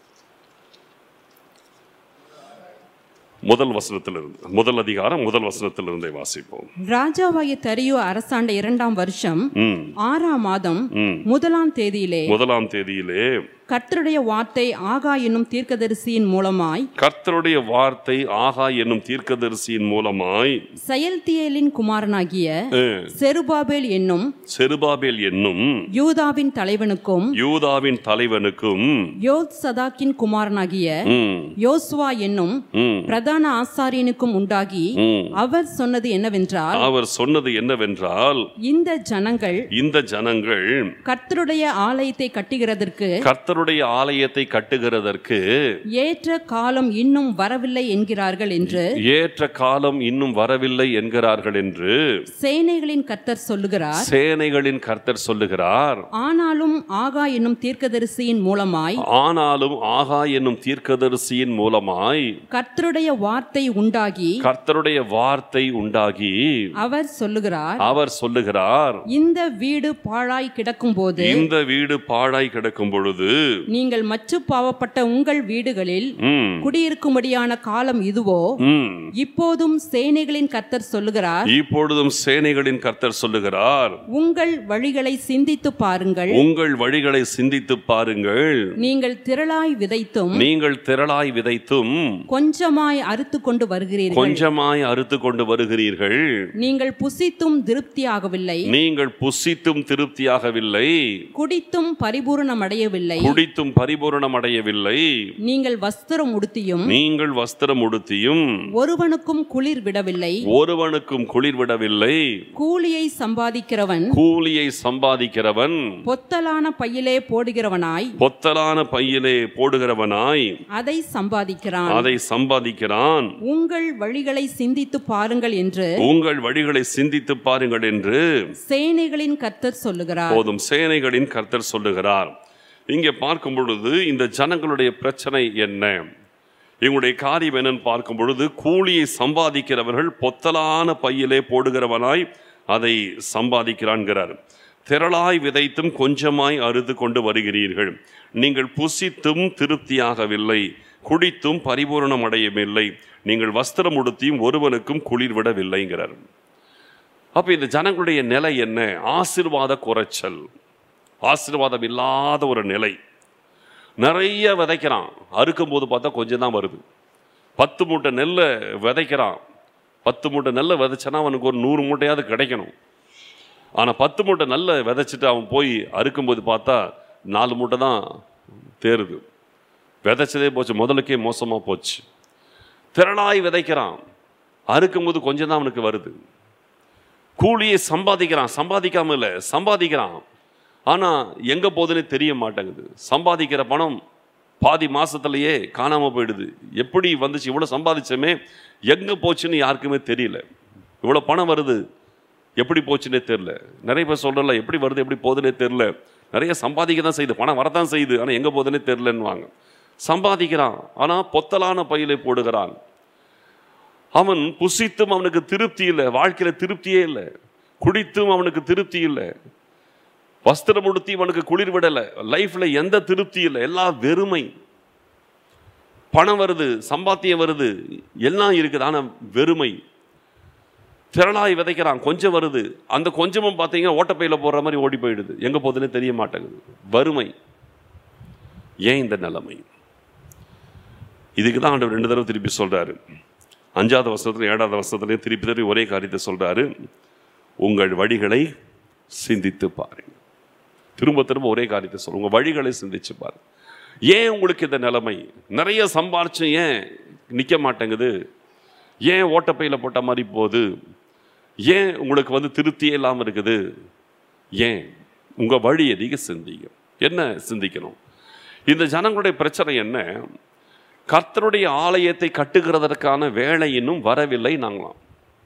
முதல் வசனத்திலிருந்து, முதல் அதிகாரம் முதல் வசனத்திலிருந்தே வாசிப்போம். ராஜாவாகிய தரியு அரசாண்ட இரண்டாம் வருஷம் ஆறாம் மாதம் முதலாம் தேதியிலே முதலாம் தேதியிலே கர்த்தருடைய வார்த்தை ஆகாய் என்னும் தீர்க்கதரிசியின் மூலமாய் கர்த்தருடைய வார்த்தை ஆகாய் என்னும் தீர்க்கதரிசியின் மூலமாய் செயல்தியேலின் குமாரனாகிய செருபாபேல் என்னும் செருபாபேல் என்னும் யூதாவின் தலைவனுக்கும் யூதாவின் தலைவனுக்கும் யோத்சதாக்கின் குமாரனாகிய யோசுவா என்னும் பிரதான ஆசாரியனுக்கும் உண்டாகி அவர் சொன்னது என்னவென்றால் அவர் சொன்னது என்னவென்றால் இந்த ஜனங்கள் இந்த ஜனங்கள் கர்த்தருடைய ஆலயத்தை கட்டுகிறதற்கு கர்த்தருடைய ஆலயத்தை கட்டுகிறதற்கு ஏற்ற காலம் இன்னும் வரவில்லை என்கிறார்கள் என்று ஏற்ற காலம் இன்னும் வரவில்லை என்கிறார்கள் என்று சேனைகளின் கர்த்தர் சொல்லுகிறார் சேனைகளின் கர்த்தர் சொல்லுகிறார். ஆனாலும் ஆகாய் என்னும் தீர்க்கதரிசியின் மூலமாய் ஆனாலும் ஆகாய் என்னும் தீர்க்கதரிசியின் மூலமாய் கர்த்தருடைய வார்த்தை உண்டாகி கர்த்தருடைய வார்த்தை உண்டாகி அவர் சொல்லுகிறார் அவர் சொல்லுகிறார் இந்த வீடு பாழாய் கிடக்கும் போது இந்த வீடு பாழாய் கிடக்கும் பொழுது நீங்கள் மச்சு பாவப்பட்ட உங்கள் வீடுகளில் ம், குடியிருக்கும்படியான காலம் இதுவோ? ம். இப்போதும் சேனைகளின் கர்த்தர் சொல்லுகிறார், இப்பொழுதும் சேனைகளின் கர்த்தர் சொல்லுகிறார், உங்கள் வழிகளை சிந்தித்து பாருங்கள். உங்கள் வழிகளை சிந்தித்து பாருங்கள். நீங்கள் திரளாய் விதைத்தும் நீங்கள் திரளாய் விதைத்தும் கொஞ்சமாய் அறுத்து கொண்டு வருகிறீர்கள். கொஞ்சமாய் அறுத்து கொண்டு வருகிறீர்கள். நீங்கள் புசித்தும் திருப்தியாகவில்லை, நீங்கள் புசித்தும் திருப்தியாகவில்லை, குடித்தும் பரிபூரணம் அடையவில்லை. குடித்தும் பரிபூரணம் அடையவில்லை. நீங்கள் வஸ்திரம் உடுத்தியும் நீங்கள் வஸ்திரம் உடுத்தியும் ஒருவனுக்கும் குளிர் விடவில்லை. ஒருவனுக்கும் குளிர் விடவில்லை. கூலியை சம்பாதிக்கிறவன் கூலியை சம்பாதிக்கிறவன் பொத்தலான பையிலே போடுகிறவனாய் பொத்தலான பையிலே போடுகிறவனாய் அதை சம்பாதிக்கிறான். அதை சம்பாதிக்கிறான். உங்கள் வழிகளை சிந்தித்து பாருங்கள் என்று உங்கள் வழிகளை சிந்தித்து பாருங்கள் என்று சேனைகளின் கர்த்தர் சொல்லுகிறார். போதும், சேனைகளின் கர்த்தர் சொல்லுகிறார். இங்கே பார்க்கும் பொழுது இந்த ஜனங்களுடைய பிரச்சனை என்ன, இவங்களுடைய காரியம் என்னன்னு பார்க்கும் பொழுது, கூலியை சம்பாதிக்கிறவர்கள் பொத்தலான பையிலே போடுகிறவனாய் அதை சம்பாதிக்கிறான்கிறார். திரளாய் விதைத்தும் கொஞ்சமாய் அறுத்து கொண்டு வருகிறீர்கள். நீங்கள் புசித்தும் திருப்தியாகவில்லை, குடித்தும் பரிபூரணம் அடையவில்லை. நீங்கள் வஸ்திரம் உடுத்தியும் ஒருவனுக்கும் குளிர் விடவில்லைங்கிறார். அப்ப இந்த ஜனங்களுடைய நிலை என்ன? ஆசீர்வாத குறைச்சல், ஆசீர்வாதம் இல்லாத ஒரு நிலை. நிறைய விதைக்கிறான், அறுக்கும் போது பார்த்தா கொஞ்சம் தான் வருது. பத்து மூட்டை நெல்லை விதைக்கிறான், பத்து மூட்டை நெல்லை விதைச்சனா அவனுக்கு ஒரு நூறு மூட்டையாவது கிடைக்கணும். ஆனால் பத்து மூட்டை நெல்லை விதைச்சிட்டு அவன் போய் அறுக்கும்போது பார்த்தா நாலு மூட்டை தான் தேருது. விதைச்சதே போச்சு, முதலுக்கே மோசமாக போச்சு. திரளாய் விதைக்கிறான், அறுக்கும்போது கொஞ்சம் தான் அவனுக்கு வருது. கூலியை சம்பாதிக்கிறான், சம்பாதிக்காம இல்லை, சம்பாதிக்கிறான். ஆனால் எங்கே போகுதுன்னு தெரிய மாட்டேங்குது. சம்பாதிக்கிற பணம் பாதி மாதத்துலையே காணாமல் போயிடுது. எப்படி வந்துச்சு, இவ்வளோ சம்பாதிச்சோமே எங்கே போச்சுன்னு யாருக்குமே தெரியல. இவ்வளோ பணம் வருது, எப்படி போச்சுன்னே தெரில. நிறைய பேர் சொல்கிறல, எப்படி வருது எப்படி போகுதுன்னே தெரில. நிறைய சம்பாதிக்க தான் செய்யுது, பணம் வரதான் செய்யுது, ஆனால் எங்கே போகுதுன்னே தெரிலன்னுவாங்க. சம்பாதிக்கிறான், ஆனால் பொத்தலான பையிலே போடுகிறான். அவன் புசித்தும் அவனுக்கு திருப்தி இல்லை, வாழ்க்கையில் திருப்தியே இல்லை. குடித்தும் அவனுக்கு திருப்தி இல்லை, வஸ்திரம் உடுத்தி அவனுக்கு குளிர் விடலை. லைஃப்ல எந்த திருப்தி இல்லை, எல்லாம் வெறுமை. பணம் வருது, சம்பாத்தியம் வருது, எல்லாம் இருக்குது, ஆனால் வெறுமை. திரளாய் விதைக்கிறான், கொஞ்சம் வருது, அந்த கொஞ்சமும் பார்த்தீங்கன்னா ஓட்டப்பையில் போடுற மாதிரி ஓடி போயிடுது, எங்கே போகுதுன்னு தெரிய மாட்டேங்குது. வறுமை. ஏன் இந்த நிலைமை? இதுக்கு தான் ஆண்டவர் ரெண்டு தடவை திருப்பி சொல்றாரு. அஞ்சாவது வசனத்துல ஏழாவது வசனத்துலையும் திருப்பி திருப்பி ஒரே காரியத்தை சொல்றாரு, உங்கள் வழிகளை சிந்தித்து பாருங்க. திரும்ப திரும்ப ஒரே காரியத்தை சொல்லுங்க, உங்கள் வழிகளை சிந்திச்சு பாருங்க. ஏன் உங்களுக்கு இந்த நிலைமை? நிறைய சம்பாரிச்சு ஏன் நிற்க மாட்டேங்குது? ஏன் ஓட்டப்பையில் போட்ட மாதிரி போகுது? ஏன் உங்களுக்கு வந்து திருப்தியே இல்லாமல் இருக்குது? ஏன்? உங்கள் வழி அதிக சிந்திங்க. என்ன சிந்திக்கணும்? இந்த ஜனங்களுடைய பிரச்சனை என்ன? கர்த்தருடைய ஆலயத்தை கட்டுகிறதற்கான வேலை இன்னும் வரவில்லை நாங்களாம்.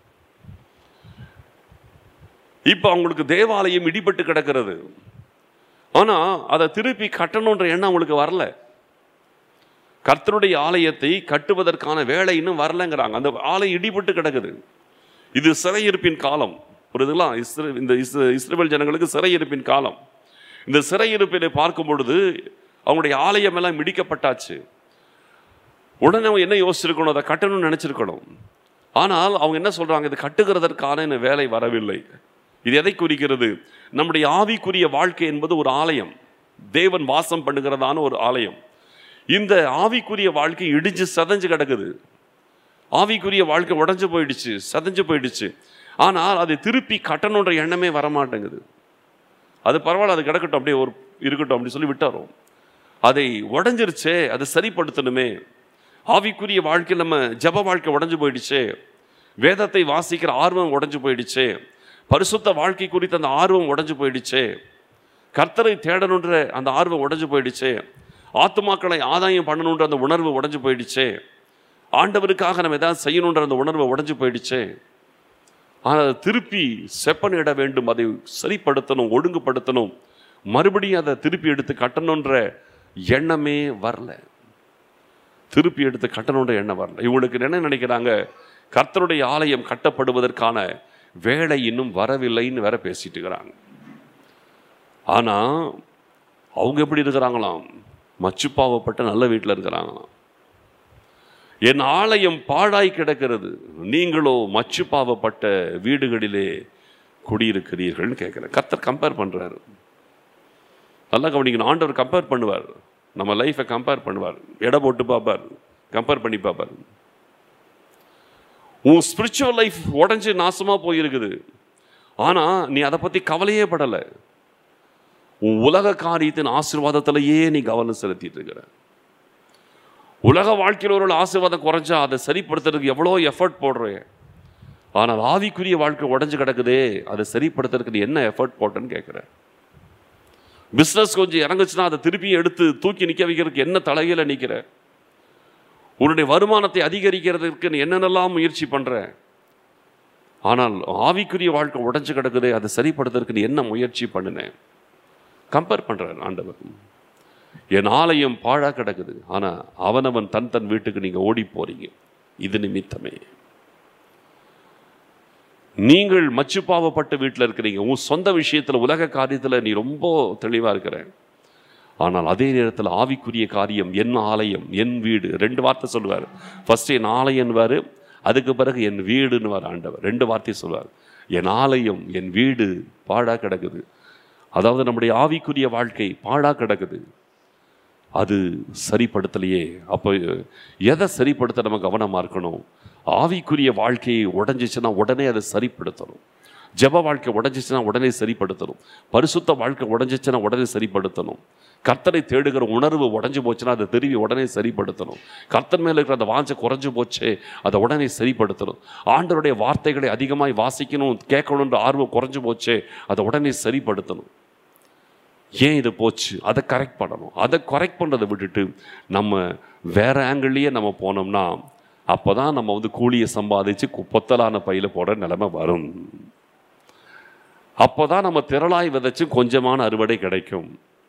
இப்ப அவங்களுக்கு தேவாலயம் இடிபட்டு கிடக்கிறது, ஆனா அதை திருப்பி கட்டணுன்ற எண்ணம் அவங்களுக்கு வரல. கர்த்தருடைய ஆலயத்தை கட்டுவதற்கான வேலை இன்னும் வரலங்கிறாங்க. அந்த ஆலயம் இடிபட்டு கிடக்குது. இது சிறையிருப்பின் காலம். புரியுதுங்களா? இஸ்ரே இந்த இஸ்ரவேல் ஜனங்களுக்கு சிறையிருப்பின் காலம். இந்த சிறையிருப்பினை பார்க்கும் பொழுது அவங்களுடைய ஆலயம் எல்லாம் இடிக்கப்பட்டாச்சு. உடனே அவங்க என்ன யோசிச்சிருக்கணும்? அதை கட்டணும்னு நினைச்சிருக்கணும். ஆனால் அவங்க என்ன சொல்றாங்க? இது கட்டுகிறதற்கான வேலை வரவில்லை. இது எதை குறிக்கிறது? நம்முடைய ஆவிக்குரிய வாழ்க்கை என்பது ஒரு ஆலயம், தேவன் வாசம் பண்ணுகிறதான ஒரு ஆலயம். இந்த ஆவிக்குரிய வாழ்க்கை இடிஞ்சு சதஞ்சு கிடக்குது. ஆவிக்குரிய வாழ்க்கை உடஞ்சு போயிடுச்சு, சதஞ்சு போயிடுச்சு. ஆனால் அதை திருப்பி கட்டணுன்ற எண்ணமே வரமாட்டேங்குது. அது பரவாயில்ல, அது கிடக்கட்டும், அப்படியே ஒரு இருக்கட்டும் அப்படி சொல்லி விட்டாரோம். அதை உடஞ்சிருச்சே, அதை சரிப்படுத்தணுமே. ஆவிக்குரிய வாழ்க்கை நம்ம ஜப வாழ்க்கை உடஞ்சு போயிடுச்சே, வேதத்தை வாசிக்கிற ஆர்வம் உடஞ்சு போயிடுச்சே, பரிசுத்த வாழ்க்கை குறித்த அந்த ஆர்வம் உடஞ்சு போயிடுச்சே, கர்த்தரை தேடணுன்ற அந்த ஆர்வம் உடஞ்சு போயிடுச்சே, ஆத்துமாக்களை ஆதாயம் பண்ணணுன்ற அந்த உணர்வு உடஞ்சு போயிடுச்சே, ஆண்டவருக்காக நம்ம எதாவது செய்யணுன்ற அந்த உணர்வை உடஞ்சு போயிடுச்சே. ஆனால் அதை திருப்பி செப்பனிட வேண்டும், அதை சரிப்படுத்தணும், ஒழுங்குபடுத்தணும், மறுபடியும் அதை திருப்பி எடுத்து கட்டணுன்ற எண்ணமே வரல. திருப்பி எடுத்து கட்டணுன்ற எண்ணம் வரல. இவங்களுக்கு என்ன நினைக்கிறாங்க? கர்த்தருடைய ஆலயம் கட்டப்படுவதற்கான வேலை இன்னும் வரவில்லைன்னு வேற பேசிட்டு இருக்கிறாங்க. ஆனா அவங்க எப்படி இருக்கிறாங்களாம்? மச்சுப்பாவப்பட்ட நல்ல வீட்டில் இருக்கிறாங்களாம். என் ஆலயம் பாழாய் கிடக்கிறது, நீங்களோ மச்சுப்பாவப்பட்ட வீடுகளிலே குடியிருக்கிறீர்கள்னு கேட்குறேன். கர்த்தர் கம்பேர் பண்ணுறாரு. நல்லா கவனிக்கணும். ஆண்டவர் கம்பேர் பண்ணுவார், நம்ம லைஃப்பை கம்பேர் பண்ணுவார், எடை போட்டு பார்ப்பார், கம்பேர் பண்ணி பார்ப்பார். உன் ஸ்பிரிச்சுவல் லைஃப் உடஞ்சி நாசமாக போயிருக்குது, ஆனால் நீ அதை பற்றி கவலையே படலை. உன் உலக காரியத்தின் ஆசீர்வாதத்திலேயே நீ கவனம் செலுத்திட்டு இருக்கிற. உலக வாழ்க்கையில் ஒரு ஆசீர்வாதம் குறைஞ்சா அதை சரிப்படுத்துறதுக்கு எவ்வளோ எஃபர்ட் போடுறேன், ஆனால் ஆவிக்குரிய வாழ்க்கை உடஞ்சு கிடக்குதே, அதை சரிப்படுத்துறதுக்கு நீ என்ன எஃபர்ட் போட்டேன்னு கேட்குறேன். பிஸ்னஸ் கொஞ்சம் இறங்குச்சுன்னா அதை திருப்பி எடுத்து தூக்கி நிற்க வைக்கிறதுக்கு என்ன தலையில நிற்கிற? உன்னுடைய வருமானத்தை அதிகரிக்கிறதுக்கு நீ என்னென்னலாம் முயற்சி பண்ற, ஆனால் ஆவிக்குரிய வாழ்க்கை உடஞ்சு கிடக்குதே, அதை சரிப்படுத்துறதுக்கு நீ என்ன முயற்சி பண்ணினேன்? கம்பேர் பண்றார் ஆண்டவர். என் ஆலயம் பாழா கிடக்குது, ஆனா அவனவன் தன் தன் வீட்டுக்கு நீங்க ஓடி போறீங்க. இது நிமித்தமே நீங்கள் மச்சுப்பாவப்பட்ட வீட்டில் இருக்கிறீங்க. உன் சொந்த விஷயத்தில் உலக காரியத்தில் நீ ரொம்ப தெளிவாக இருக்கிற, ஆனால் அதே நேரத்தில் ஆவிக்குரிய காரியம், என் ஆலயம் என் வீடு, ரெண்டு வார்த்தை சொல்லுவார். ஃபர்ஸ்ட் என் ஆலயம்வார், அதுக்கு பிறகு என் வீடுன்னு வார் ஆண்டவர். ரெண்டு வார்த்தை சொல்வார். என் ஆலயம் என் வீடு பாழா கிடக்குது, அதாவது நம்முடைய ஆவிக்குரிய வாழ்க்கை பாழா கிடக்குது, அது சரிப்படுத்தலையே. அப்போ எதை சரிப்படுத்த நம்ம கவனமாக இருக்கணும்? ஆவிக்குரிய வாழ்க்கையை உடஞ்சிச்சுன்னா உடனே அதை சரிப்படுத்தணும். ஜெப வாழ்க்கை உடஞ்சிச்சுன்னா உடனே சரிப்படுத்தணும். பரிசுத்த வாழ்க்கை உடஞ்சிச்சுன்னா உடனே சரிப்படுத்தணும். கர்த்தரை தேடுகிற உணர்வு உடஞ்சி போச்சுன்னா அதை திரும்பி உடனே சரிப்படுத்தணும். கர்த்தர் மேலே இருக்கிற அந்த வாஞ்சை குறைஞ்சு போச்சு, அதை உடனே சரிப்படுத்தணும். ஆண்டவருடைய வார்த்தைகளை அதிகமாக வாசிக்கணும் கேட்கணுன்ற ஆர்வம் குறைஞ்சு போச்சு, அதை உடனே சரிப்படுத்தணும். ஏன் இது போச்சு, அதை கரெக்ட் பண்ணணும். அதை கரெக்ட் பண்ணுறதை விட்டுட்டு நம்ம வேற ஆங்கிள்லேயே நம்ம போனோம்னா அப்போ தான் நம்ம வந்து கூலியை சம்பாதிச்சு பொத்தலான பையில போட நிலைமை வரும். அப்போ தான் நம்ம திரளாய் விதைச்சு கொஞ்சமான அறுவடை கிடைக்கும்.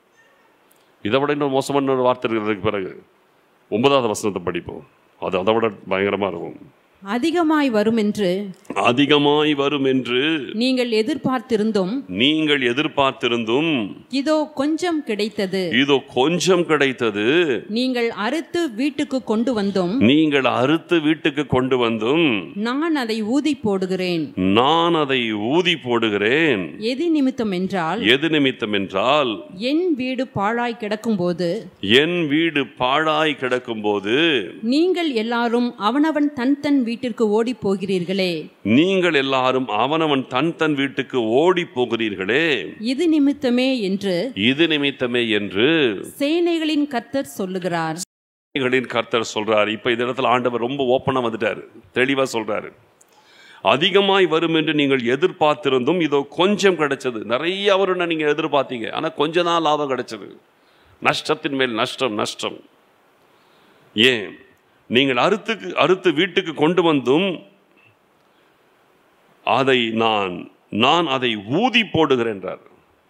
இதை விட இன்னொரு மோசமான ஒரு வார்த்தை இருக்கிறதுக்கு பிறகு ஒன்பதாவது வசனத்தை படிப்போம். அது அதை விட பயங்கரமாக இருக்கும். அதிகமாய் வரும் என்று அதிகமாய் வரும் என்று நீங்கள் எதிர்பார்த்திருந்தும் நீங்கள் எதிர்பார்த்திருந்தும் இதோ கொஞ்சம் கிடைத்தது, இதோ கொஞ்சம் கிடைத்தது. நீங்கள் அறுத்து வீட்டுக்கு கொண்டு வந்தும் நீங்கள் அறுத்து வீட்டுக்கு கொண்டு வந்தும் நான் அதை ஊதி போடுகிறேன். நான் அதை ஊதி போடுகிறேன். எது நிமித்தம் என்றால் எது நிமித்தம் என்றால் என் வீடு பாழாய் கிடக்கும் போது என் வீடு பாழாய் கிடக்கும் போது நீங்கள் எல்லாரும் அவனவன் தன் தன் வீட்டிற்கு ஓடி போகிறீர்களே. நீங்கள் எல்லாரும் அவனவன் தன் தன் வீட்டுக்கு ஓடி போகிறீர்களே. இது நிமித்தமே என்று இது நிமித்தமே என்று சேனைகளின் கர்த்தர் சொல்லுகிறார். சேனைகளின் கர்த்தர் சொல்றார். இப்ப இந்த இடத்துல ஆண்டவர் ரொம்ப ஓப்பனா வந்துட்டாரு, தெளிவா சொல்றாரு. அதிகமாய் வரும் என்று நீங்கள் எதிர்பார்த்திருந்தும் இதோ கொஞ்சம் கிடைச்சது. நிறைய வரும் நீங்க எதிர்பார்த்தீங்க, ஆனா கொஞ்ச நாள் லாபம் கிடைச்சது. நஷ்டத்தின் மேல் நஷ்டம் நஷ்டம். ஏன்? நீங்கள் அறுத்துக்கு அறுத்து வீட்டுக்கு கொண்டு வந்தும் அதை நான் நான் அதை ஊதி போடுகிறேன்றார்.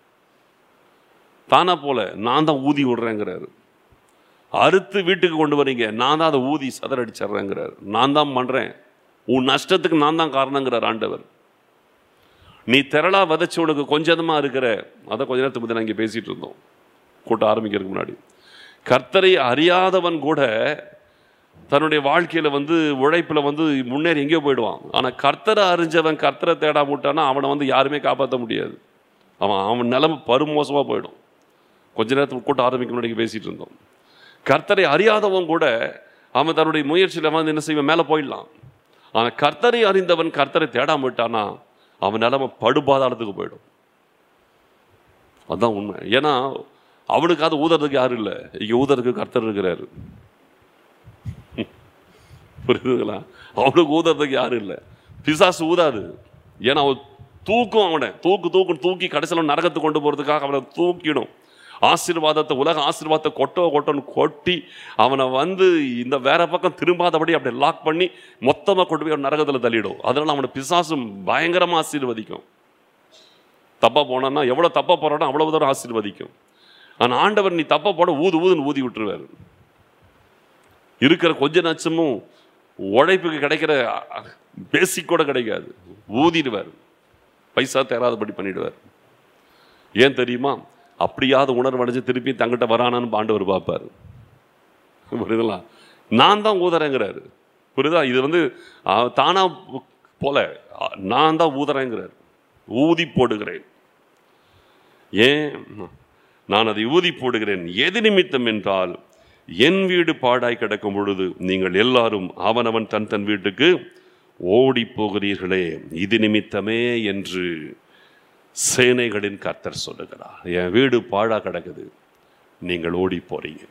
தானா போல நான் தான் ஊதி விடுறேங்கிறாரு. அறுத்து வீட்டுக்கு கொண்டு வரீங்க, நான் தான் அதை ஊதி சதறடிச்சிட்றேங்கிறார். நான் தான் பண்றேன், உன் நஷ்டத்துக்கு நான் தான் காரணங்கிறார் ஆண்டவர். நீ திரளா விதைச்சு உனக்கு கொஞ்சமா இருக்கிற, அதை கொஞ்ச நேரத்துக்கு முன்னாடி இங்கே பேசிட்டு இருந்தோம் கூட்டம் ஆரம்பிக்கிறதுக்கு முன்னாடி. கர்த்தரை அறியாதவன் கூட தன்னுடைய வாழ்க்கையில வந்து உழைப்புல வந்து முன்னேறி எங்கேயோ போயிடுவான். ஆனா கர்த்தரை அறிஞ்சவன் கர்த்தரை தேடாம விட்டானா அவனை வந்து யாருமே காப்பாற்ற முடியாது. அவன் அவன் நிலைமை பருமோசமா போயிடும். கொஞ்ச நேரத்துக்கு கூட்டம் ஆரம்பிக்க முன்னாடி பேசிட்டு இருந்தோம். கர்த்தரை அறியாதவன் கூட அவன் தன்னுடைய முயற்சியில வந்து என்ன செய்வான், மேலே போயிடலாம். ஆனா கர்த்தரை அறிந்தவன் கர்த்தரை தேடாம விட்டானா அவன் நிலைமை படுபாதாளத்துக்கு போயிடும். அதுதான் உண்மை. ஏன்னா அவனுக்கு அது ஊதுறதுக்கு யாரும் இல்லை, இங்க ஊதுறதுக்கு கர்த்தர் இருக்கிறாரு. புரியுதுங்களா? அவனுக்கு ஊதுறதுக்கு யாரும் இல்லை, பிசாசு ஊதாது. ஏன்னா அவன் தூக்கும், அவனை தூக்கு தூக்கு தூக்கி கடைசியில் நரகத்துக்கு கொண்டு போறதுக்காக அவனை தூக்கிடும். ஆசீர்வாதத்தை, உலக ஆசீர்வாதத்தை கொட்டோ கொட்டோன்னு கொட்டி அவனை வந்து இந்த வேற பக்கம் திரும்பாதபடி அப்படி லாக் பண்ணி மொத்தமாக கொண்டு போய் நரகத்தில் தள்ளிடும். அதனால அவனை பிசாசும் பயங்கரமாக ஆசீர்வதிக்கும். தப்பா போனான்னா எவ்வளோ தப்பா போறானோ அவ்வளவு தூரம் ஆசீர்வதிக்கும். ஆனால் ஆண்டவர் நீ தப்பா போட ஊது ஊதுன்னு ஊதி விட்டுருவாரு. இருக்கிற கொஞ்ச நச்சமும் உழைப்புக்கு கிடைக்கிற பேசிக் கூட கிடைக்காது, ஊதிடுவார். பைசா தேராதபடி பண்ணிடுவார். ஏன் தெரியுமா? அப்படியாவது உணர்வு அடைஞ்சு திருப்பி தங்கிட்ட வரானான்னு ஆண்டவர் பார்ப்பார். புரியுதுங்களா? நான் தான் ஊதுறேங்கிறாரு. புரியுதா? இது வந்து தானா போல நான் தான் ஊதுறேங்கிறார். ஊதி போடுகிறேன். ஏன் நான் அதை ஊதி போடுகிறேன்? எது நிமித்தம் என்றால், என் வீடு பாடாய் கிடக்கும் பொழுது நீங்கள் எல்லாரும் அவனவன் தன் தன் வீட்டுக்கு ஓடி போகிறீர்களே, இது நிமித்தமே என்று சேனைகளின் கர்த்தர் சொல்லுகிறார். என் வீடு பாழா கிடக்குது, நீங்கள் ஓடி போறீங்க,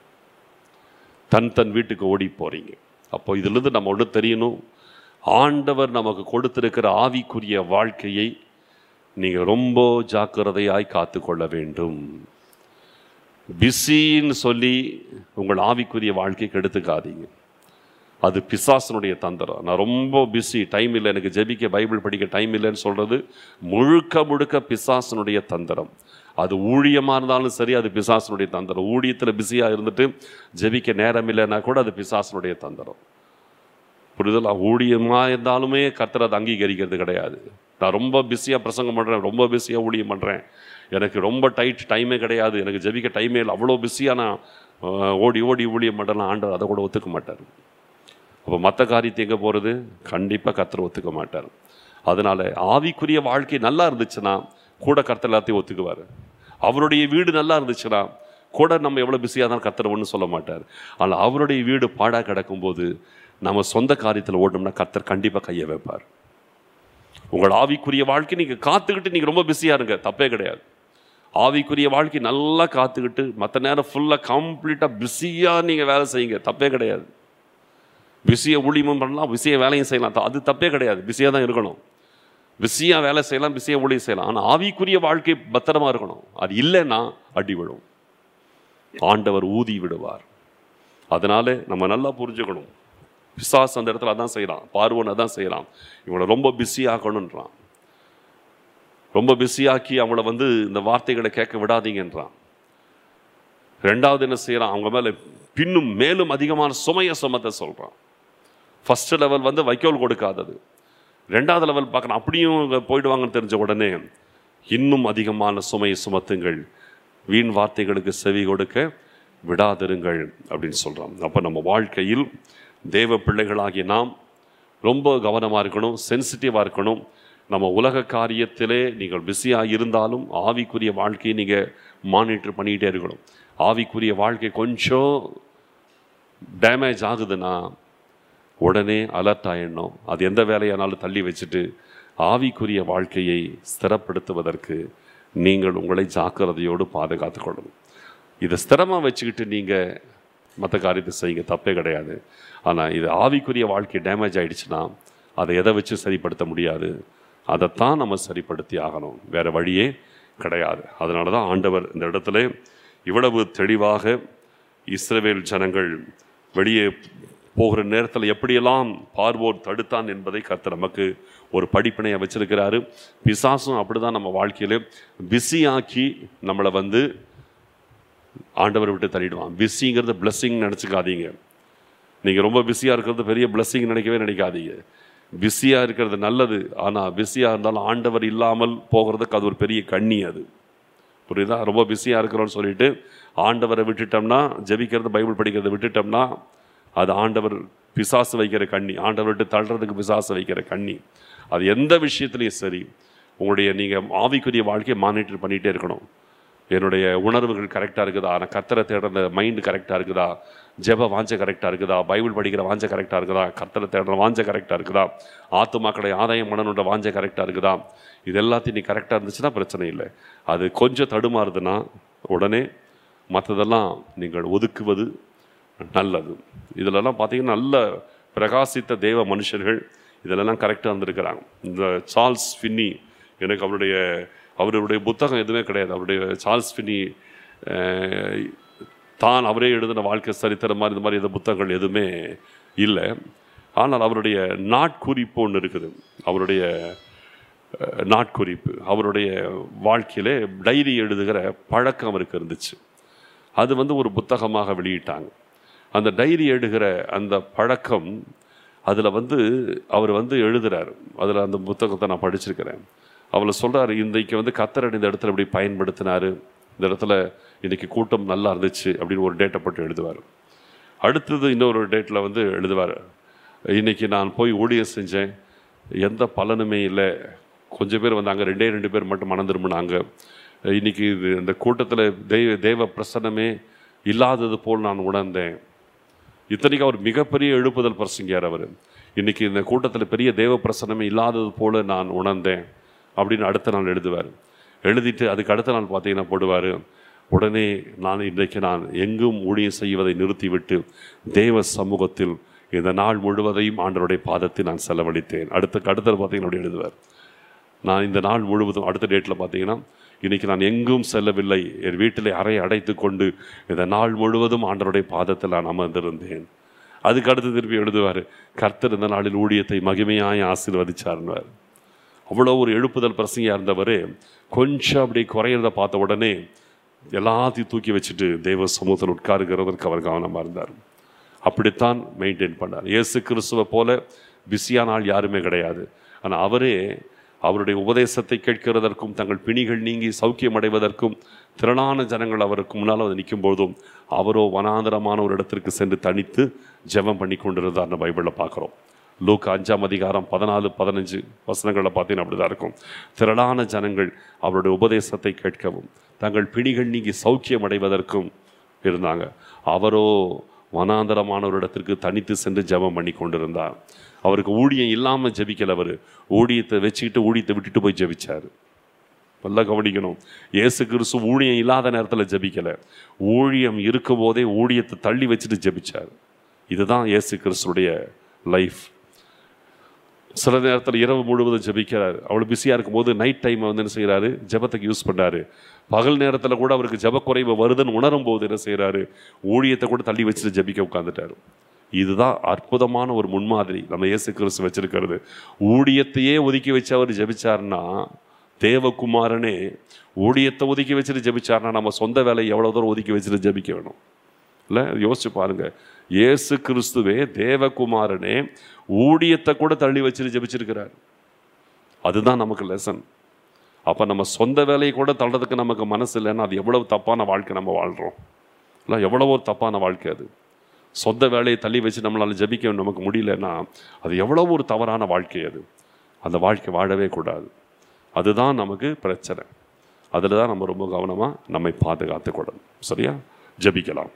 தன் தன் வீட்டுக்கு ஓடி போறீங்க. அப்போ இதிலிருந்து நம்ம ஒன்று தெரியணும், ஆண்டவர் நமக்கு கொடுத்திருக்கிற ஆவிக்குரிய வாழ்க்கையை நீங்கள் ரொம்ப ஜாக்கிரதையாய் காத்து கொள்ள வேண்டும். பிஸின்னு சொல்லி உங்கள் ஆவிக்குரிய வாழ்க்கையை கெடுத்துக்காதீங்க. அது பிசாசனுடைய தந்திரம். நான் ரொம்ப பிஸி, டைம் இல்லை, எனக்கு ஜெபிக்க பைபிள் படிக்க டைம் இல்லைன்னு சொல்கிறது முழுக்க முழுக்க பிசாசனுடைய தந்திரம். அது ஊழியமாக இருந்தாலும் சரி, அது பிசாசனுடைய தந்திரம். ஊழியத்தில் பிஸியாக இருந்துட்டு ஜெபிக்க நேரம் இல்லைன்னா கூட அது பிசாசனுடைய தந்திரம். புரிதலா? ஊழியமாக இருந்தாலுமே கர்த்தர் அதை அங்கீகரிக்கிறது கிடையாது. நான் ரொம்ப பிஸியாக பிரசங்கம் பண்ணுறேன், ரொம்ப பிஸியாக ஊழியம் பண்ணுறேன், எனக்கு ரொம்ப டைட் டைமே கிடையாது, எனக்கு ஜெபிக்க டைமே இல்லை, அவ்வளோ பிஸியாக நான் ஓடி ஓடி ஊழியம் பண்ணுறேன், ஆண்டவர் அதை கூட ஒத்துக்க மாட்டார். அப்போ மற்ற காரியத்தை எங்கே போகிறது? கண்டிப்பாக கர்த்தர் ஒத்துக்க மாட்டார். அதனால் ஆவிக்குரிய வாழ்க்கை நல்லா இருந்துச்சுன்னா கூட கர்த்தர் எல்லாத்தையும் ஒத்துக்குவார். அவருடைய வீடு நல்லா இருந்துச்சுன்னா கூட நம்ம எவ்வளோ பிஸியாக இருந்தாலும் கர்த்தர் ஒன்றும் சொல்ல மாட்டார். ஆனால் அவருடைய வீடு பாடாக கிடக்கும்போது நம்ம சொந்த காரியத்தில் ஓடணும்னா கர்த்தர் கண்டிப்பாக கையை வைப்பார். உங்கள் ஆவிக்குரிய வாழ்க்கை நீங்கள் காத்துக்கிட்டு நீங்கள் ரொம்ப பிஸியாக இருங்க, தப்பே கிடையாது. ஆவிக்குரிய வாழ்க்கை நல்லா காத்துக்கிட்டு மற்ற நேரம் ஃபுல்லாக கம்ப்ளீட்டாக பிஸியாக நீங்கள் வேலை செய்யுங்க, தப்பே கிடையாது. பிஸியாக ஊழியமும் பண்ணலாம், பிஸியாக வேலையும் செய்யலாம், அது தப்பே கிடையாது. பிஸியாக தான் இருக்கணும், பிஸியாக வேலை செய்யலாம், பிஸியாக ஊழியம் செய்யலாம். ஆனால் ஆவிக்குரிய வாழ்க்கை பத்திரமா இருக்கணும். அது இல்லைன்னா அடி விழும், ஆண்டவர் ஊதி விடுவார். அதனால நம்ம நல்லா புரிஞ்சுக்கணும், பிசாசு அந்த இடத்துல அதான் செய்யலாம், பார்வோன் அதான் செய்யலாம். இவங்களை ரொம்ப பிஸி ஆக்கணுன்றான், ரொம்ப பிஸியாக்கி அவங்கள வந்து இந்த வார்த்தைகளை கேட்க விடாதீங்கன்றான். ரெண்டாவது என்ன செய்யறான்? அவங்க மேல பின்னும் மேலும் அதிகமான சுமைய சுமத்த சொல்றான். ஃபர்ஸ்ட் லெவல் வந்து வைக்கோல் கொடுக்காதது, ரெண்டாவது லெவல் பார்க்கணும், அப்படியும் போயிடுவாங்கன்னு தெரிஞ்ச உடனே இன்னும் அதிகமான சுமையை சுமத்துங்கள், வீண் வார்த்தைகளுக்கு செவி கொடுக்க விடாதிருங்கள் அப்படின்னு சொல்றான். அப்போ நம்ம வாழ்க்கையில் தேவ பிள்ளைகளாகிய நாம் ரொம்ப கவனமாக இருக்கணும், சென்சிட்டிவாக இருக்கணும். நம்ம உலக காரியத்திலே நீங்கள் பிஸியாக இருந்தாலும் ஆவிக்குரிய வாழ்க்கையை நீங்கள் மானிட்டர் பண்ணிக்கிட்டே இருக்கணும். ஆவிக்குரிய வாழ்க்கை கொஞ்சம் டேமேஜ் ஆகுதுன்னா உடனே அலர்ட் ஆகிடணும். அது எந்த வேலையானாலும் தள்ளி வச்சுட்டு ஆவிக்குரிய வாழ்க்கையை ஸ்திரப்படுத்துவதற்கு நீங்கள் உங்களை ஜாக்கிரதையோடு பாதுகாத்து கொள்ளணும். இதை ஸ்திரமாக வச்சுக்கிட்டு நீங்கள் மற்ற காரியத்தை செய்யுங்க, தப்பே கிடையாது. ஆனால் இது ஆவிக்குரிய வாழ்க்கை டேமேஜ் ஆகிடுச்சுன்னா அதை எதை வச்சு சரிப்படுத்த முடியாது, அதைத்தான் நம்ம சரிப்படுத்தி ஆகணும், வேறு வழியே கிடையாது. அதனால தான் ஆண்டவர் இந்த இடத்துல இவ்வளவு தெளிவாக இஸ்ரவேல் ஜனங்கள் வெளியே போகிற நேரத்தில் எப்படியெல்லாம் பார்வோன் தடுத்தான் என்பதை கர்த்தர் நமக்கு ஒரு படிப்பினையை வச்சிருக்கிறாரு. பிசாசும் அப்படிதான் நம்ம வாழ்க்கையில பிஸியாக்கி நம்மளை வந்து ஆண்டவரை விட்டு தள்ளிடுவான். பிஸிங்கிறது பிளஸ்ஸிங் நினச்சிக்காதீங்க. நீங்கள் ரொம்ப பிஸியாக இருக்கிறது பெரிய பிளஸ்ஸிங் நினைக்கவே நினைக்காதீங்க. பிஸியாக இருக்கிறது நல்லது, ஆனால் பிஸியாக இருந்தாலும் ஆண்டவர் இல்லாமல் போகிறதுக்கு அது ஒரு பெரிய கண்ணி. அது புரியுதா? ரொம்ப பிஸியாக இருக்கிறோன்னு சொல்லிட்டு ஆண்டவரை விட்டுட்டோம்னா, ஜெபிக்கிறது பைபிள் படிக்கிறத விட்டுட்டோம்னா அது ஆண்டவர் பிசாசு வைக்கிற கண்ணி, ஆண்டவர் விட்டு தள்ளுறதுக்கு பிசாசு வைக்கிற கண்ணி. அது எந்த விஷயத்துலையும் சரி, உங்களுடைய நீங்கள் ஆவிக்குரிய வாழ்க்கையை மானிட்டர் பண்ணிகிட்டே இருக்கணும். என்னுடைய உணர்வுகள் கரெக்டாக இருக்குதா, நான் கர்த்தரை தேடுற மைண்டு கரெக்டாக இருக்குதா, ஜெப வாஞ்சை கரெக்டாக இருக்குதா, பைபிள் படிக்கிற வாஞ்சை கரெக்டாக இருக்குதா, கர்த்தரை தேடுற வாஞ்சை கரெக்டாக இருக்குதா, ஆத்துமாக்களை ஆதாயம் பண்ணணுன்ற வாஞ்சை கரெக்டாக இருக்குதா, இது எல்லாத்தையும் நீ கரெக்டாக இருந்துச்சுன்னா பிரச்சனை இல்லை. அது கொஞ்சம் தடுமாறுதுன்னா உடனே மற்றதெல்லாம் நீங்கள் ஒதுக்குவது நல்லது. இதிலெல்லாம் பார்த்தீங்கன்னா நல்ல பிரகாசித்த தேவ மனுஷர்கள் இதிலெல்லாம் கரெக்டாக இருந்திருக்கிறாங்க. இந்த சார்ல்ஸ் ஃபின்னி, எனக்கு அவருடைய அவருடைய புத்தகம் எதுவுமே கிடையாது. அவருடைய சார்ல்ஸ் ஃபின்னி தான் அவரே எழுதின வாழ்க்கை சரித்திரம் மாதிரி இந்த மாதிரி எந்த புத்தகங்கள் எதுவுமே இல்லை. ஆனால் அவருடைய நாட்குறிப்பு ஒன்று இருக்குது. அவருடைய நாட்குறிப்பு, அவருடைய வாழ்க்கையிலே டைரி எழுதுகிற பழக்கம் அவருக்கு இருந்துச்சு. அது வந்து ஒரு புத்தகமாக வெளியிட்டாங்க. அந்த டைரி எழுதுகிற அந்த பழக்கம், அதில் வந்து அவர் வந்து எழுதுகிறார். அதில் அந்த புத்தகத்தை நான் படிச்சிருக்கிறேன். அவளை சொல்கிறார், இன்றைக்கு வந்து கர்த்தர் இந்த இடத்துல இப்படி பயன்படுத்தினார், இந்த இடத்துல இன்றைக்கி கூட்டம் நல்லா இருந்துச்சு அப்படின்னு ஒரு டேட்டை போட்டு எழுதுவார். அடுத்தது இன்னொரு டேட்டில் வந்து எழுதுவார், இன்றைக்கி நான் போய் ஊழியம் செஞ்சேன், எந்த பலனுமே இல்லை, கொஞ்சம் பேர் வந்தாங்க, ரெண்டே ரெண்டு பேர் மட்டும் மனம் திரும்பினாங்க, இன்றைக்கி இது இந்த கூட்டத்தில் தெய்வ தேவ பிரசன்னமே இல்லாதது போல் நான் உணர்ந்தேன். இத்தனைக்கு அவர் மிகப்பெரிய எழுப்புதல் பிரசங்கியார். அவர் இன்றைக்கி இந்த கூட்டத்தில் பெரிய தேவ பிரசன்னமே இல்லாதது போல் நான் உணர்ந்தேன் அப்படின்னு அடுத்த நாள் எழுதுவார். எழுதிட்டு அதுக்கு அடுத்த நாள் பார்த்தீங்கன்னா போடுவார், உடனே நான் இன்றைக்கு நான் எங்கும் ஊழியம் செய்வதை நிறுத்திவிட்டு தேவ சமூகத்தில் இந்த நாள் முழுவதையும் ஆண்டவருடைய பாதத்தில் நான் செலவழித்தேன். அடுத்த அடுத்தது பார்த்தீங்கன்னா அப்படி எழுதுவார், நான் இந்த நாள் முழுவதும் அடுத்த டேட்டில் பார்த்தீங்கன்னா இன்றைக்கி நான் எங்கும் செல்லவில்லை, என் வீட்டில் அறை அடைத்து கொண்டு இந்த நாள் முழுவதும் ஆண்டவருடைய பாதத்தில் நான் அமர்ந்திருந்தேன். அதுக்கு அடுத்து திருப்பி எழுதுவார், கர்த்தர் இந்த நாளில் ஊழியத்தை மகிமையாய் ஆசீர்வதிச்சார்னுவார். அவ்வளோ ஒரு எழுப்புதல் பிரசங்கியாக இருந்தவர் கொஞ்சம் அப்படி குறையிறத பார்த்த உடனே எல்லாத்தையும் தூக்கி வச்சுட்டு தேவ சமூகத்தில் உட்காருகிறதற்கு அவர் கவனமாக இருந்தார். அப்படித்தான் மெயின்டைன் பண்ணார். இயேசு கிறிஸ்துவை போல பிஸியான ஆள் யாருமே கிடையாது. ஆனால் அவரே அவருடைய உபதேசத்தை கேட்கிறதற்கும் தங்கள் பிணிகள் நீங்கி சௌக்கியம் அடைவதற்கும் திரளான ஜனங்கள் அவருக்கு முன்னால் வந்து நிற்கும் போதும் அவரோ வனாந்தரமான ஒரு இடத்திற்கு சென்று தனித்து ஜெபம் பண்ணி கொண்டிருந்தார். நம்ம பைபிளில் பார்க்குறோம். லூக்கா அஞ்சாம் அதிகாரம் பதினாலு பதினஞ்சு வசனங்களில் பார்த்தீங்கன்னா அப்படிதான் இருக்கும். திரளான ஜனங்கள் அவருடைய உபதேசத்தை கேட்கவும் தங்கள் பிணிகள் நீங்கி சௌக்கியம் அடைவதற்கும் இருந்தாங்க. அவரோ வனாந்தரமான ஒரு இடத்திற்கு தனித்து சென்று ஜெபம் பண்ணி கொண்டிருந்தார். அவருக்கு ஊழியம் இல்லாமல் ஜெபிக்கல, அவர் ஊழியத்தை வச்சுக்கிட்டு ஊழியத்தை விட்டுட்டு போய் ஜெபிச்சார். நல்லா கவனிக்கணும், இயேசு கிறிஸ்து ஊழியம் இல்லாத நேரத்தில் ஜெபிக்கலை, ஊழியம் இருக்கும் போதே ஊழியத்தை தள்ளி வச்சுட்டு ஜெபிச்சார். இதுதான் இயேசு கிறிஸ்துடைய லைஃப். சில நேரத்தில் இரவு முழுவதும் ஜெபிக்கிறார். அவ்வளோ பிஸியாக இருக்கும்போது நைட் டைமை வந்து என்ன செய்கிறாரு, ஜெபத்துக்கு யூஸ் பண்ணுறாரு. பகல் நேரத்தில் கூட அவருக்கு ஜெபக்குறைவு வருதுன்னு உணரும் போது என்ன செய்கிறாரு, ஊழியத்தை கூட தள்ளி வச்சுட்டு ஜெபிக்க உட்காந்துட்டார். இதுதான் அற்புதமான ஒரு முன்மாதிரி நம்ம இயேசு கிறிஸ்து வச்சிருக்கிறது. ஊழியத்தையே ஒதுக்கி வச்சு அவர் ஜெபிச்சார்னா, தேவகுமாரனே ஊழியத்தை ஒதுக்கி வச்சுட்டு ஜெபிச்சார்னா நம்ம சொந்த வேலையை எவ்வளோ தூரம் ஒதுக்கி வச்சுட்டு ஜெபிக்க வேணும் இல்லை? யோசிச்சு பாருங்க. இயேசு கிறிஸ்துவே தேவகுமாரனே ஊழியத்தை கூட தள்ளி வச்சுட்டு ஜெபிச்சிருக்கிறார். அதுதான் நமக்கு லெசன். அப்போ நம்ம சொந்த வேலையை கூட தள்ளுறதுக்கு நமக்கு மனசு இல்லைன்னா அது எவ்வளவு தப்பான வாழ்க்கை நம்ம வாழ்கிறோம் இல்லை? எவ்வளவோ தப்பான வாழ்க்கை அது. சொந்த வேலையை தள்ளி வச்சு நம்மளால் ஜெபிக்க நமக்கு முடியலன்னா அது எவ்வளோ ஒரு தவறான வாழ்க்கை அது. அந்த வாழ்க்கை வாழவே கூடாது. அதுதான் நமக்கு பிரச்சனை. அதில் தான் நம்ம ரொம்ப கவனமாக நம்மை பாதுகாத்து கொள்ளணும். சரியா? ஜெபிக்கலாம்.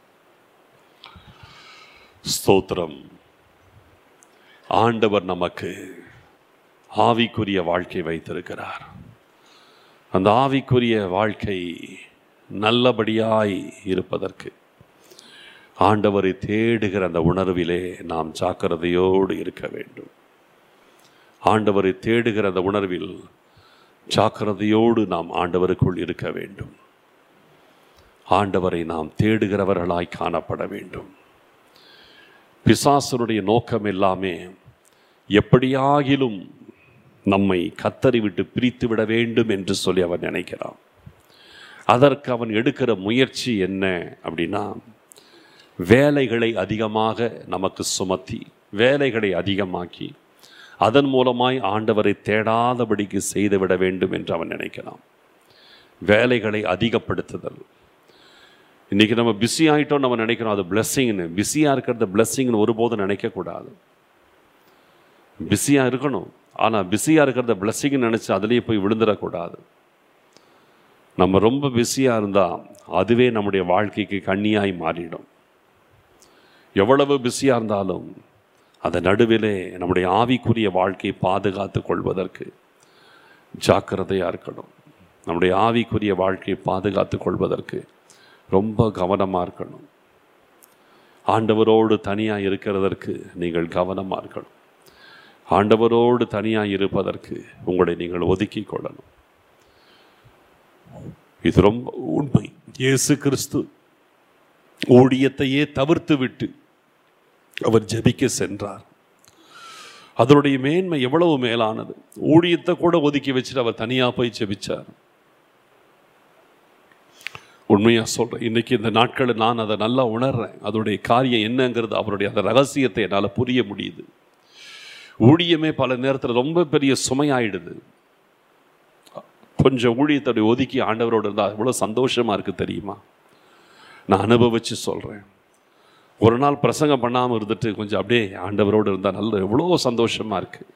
ஸ்தோத்திரம். ஆண்டவர் நமக்கு ஆவிக்குரிய வாழ்க்கை வைத்திருக்கிறார். அந்த ஆவிக்குரிய வாழ்க்கை நல்லபடியாய் இருப்பதற்கு ஆண்டவரை தேடுகிற அந்த உணர்விலே நாம் ஜாக்கிரதையோடு இருக்க வேண்டும். ஆண்டவரை தேடுகிற அந்த உணர்வில் ஜாக்கிரதையோடு நாம் ஆண்டவருக்குள் இருக்க வேண்டும். ஆண்டவரை நாம் தேடுகிறவர்களாய் காணப்பட வேண்டும். பிசாசனுடைய நோக்கம் எல்லாமே எப்படியாகிலும் நம்மை கத்தரி விட்டு பிரித்து விட வேண்டும் என்று சொல்லி அவன் நினைக்கிறான். அதற்கு அவன் எடுக்கிற முயற்சி என்ன அப்படின்னா, வேலைகளை அதிகமாக நமக்கு சுமத்தி வேலைகளை அதிகமாக்கி அதன் மூலமாய் ஆண்டவரை தேடாதபடிக்கு செய்துவிட வேண்டும் என்று அவன் நினைக்கிறான். வேலைகளை அதிகப்படுத்துதல். இன்றைக்கி நம்ம பிஸி ஆகிட்டோம், நம்ம நினைக்கிறோம் அது பிளெஸ்ஸிங்னு. பிஸியாக இருக்கிறத பிளெஸ்ஸிங்னு ஒருபோதும் நினைக்கக்கூடாது. பிஸியாக இருக்கணும், ஆனால் பிஸியாக இருக்கிறத பிளெஸ்ஸிங்னு நினச்சி அதுலேயே போய் விழுந்துடக்கூடாது. நம்ம ரொம்ப பிஸியாக இருந்தால் அதுவே நம்முடைய வாழ்க்கைக்கு கண்ணியாய் மாறிடும். எவ்வளவு பிஸியாக இருந்தாலும் அந்த நடுவிலே நம்முடைய ஆவிக்குரிய வாழ்க்கையை பாதுகாத்து கொள்வதற்கு ஜாக்கிரதையாக இருக்கணும். நம்முடைய ஆவிக்குரிய வாழ்க்கையை பாதுகாத்து கொள்வதற்கு ரொம்ப கவனமாக இருக்கணும். ஆண்டவரோடு தனியாக இருக்கிறதற்கு நீங்கள் கவனமாக இருக்கணும். ஆண்டவரோடு தனியாக இருப்பதற்கு உங்களை நீங்கள் ஒதுக்கி கொள்ளணும். இது ரொம்ப உண்மை. இயேசு கிறிஸ்து ஊழியத்தையே தவிர்த்து விட்டு அவர் ஜெபிக்க சென்றார். அதனுடைய மேன்மை எவ்வளவு மேலானது. ஊழியத்தை கூட ஒதுக்கி வச்சுட்டு அவர் தனியாக போய் ஜெபிச்சார். உண்மையாக சொல்கிறேன், இன்றைக்கி இந்த நாட்களில் நான் அதை நல்லா உணர்றேன். அதோடைய காரியம் என்னங்கிறது, அவருடைய அந்த ரகசியத்தை என்னால் புரிய முடியுது. ஊழியமே பல நேரத்தில் ரொம்ப பெரிய சுமையாயிடுது. கொஞ்சம் ஊழியத்தோட ஒதுக்கி ஆண்டவரோடு இருந்தால் எவ்வளோ சந்தோஷமாக இருக்குது தெரியுமா? நான் அனுபவித்து சொல்கிறேன். ஒரு நாள் பிரசங்கம் பண்ணாமல் இருந்துட்டு கொஞ்சம் அப்படியே ஆண்டவரோடு இருந்தால் நல்ல எவ்வளோ சந்தோஷமாக இருக்குது.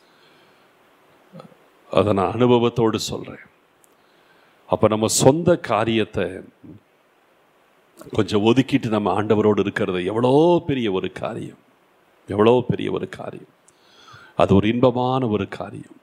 அதை நான் அனுபவத்தோடு சொல்கிறேன். அப்போ நம்ம சொந்த காரியத்தை கொஞ்சம் ஒதுக்கிட்டு நம்ம ஆண்டவரோடு இருக்கிறது எவ்வளோ பெரிய ஒரு காரியம், எவ்வளோ பெரிய ஒரு காரியம். அது ஒரு இன்பமான ஒரு காரியம்.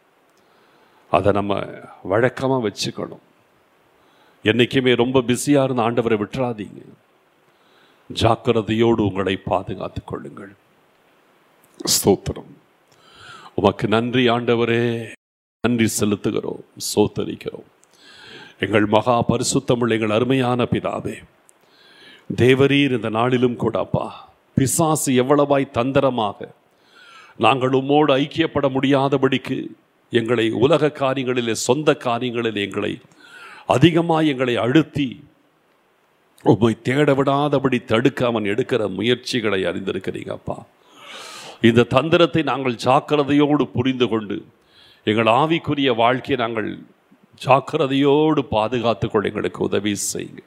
அதை நம்ம வழக்கமாக வச்சுக்கணும். என்றைக்குமே ரொம்ப பிஸியாக இருந்த ஆண்டவரை விட்டுறாதீங்க. ஜாக்கிரதையோடு உங்களை பாதுகாத்துக் கொள்ளுங்கள். ஸ்தோத்திரம். உமக்கு நன்றி ஆண்டவரே, நன்றி செலுத்துகிறோம், சோத்தரிக்கிறோம். எங்கள் மகா பரிசுத்தமுள்ள எங்கள் அருமையான பிதாவே, தேவரீர் இந்த நாளிலும் கூட அப்பா, பிசாசு எவ்வளவாய் தந்திரமாக நாங்கள் உம்மோடு ஐக்கியப்பட முடியாதபடிக்கு எங்களை உலக காரியங்களிலே, சொந்த காரியங்களில் எங்களை அதிகமாக எங்களை அழுத்தி உம்மை தேட விடாதபடி தடுக்க அவன் எடுக்கிற முயற்சிகளை அறிந்திருக்கிறீங்க அப்பா. இந்த தந்திரத்தை நாங்கள் ஜாக்கிரதையோடு புரிந்து கொண்டு எங்கள் ஆவிக்குரிய வாழ்க்கையை நாங்கள் ஜாக்கிரதையோடு பாதுகாத்துக்கொள்ள எங்களுக்கு உதவி செய்யுங்க.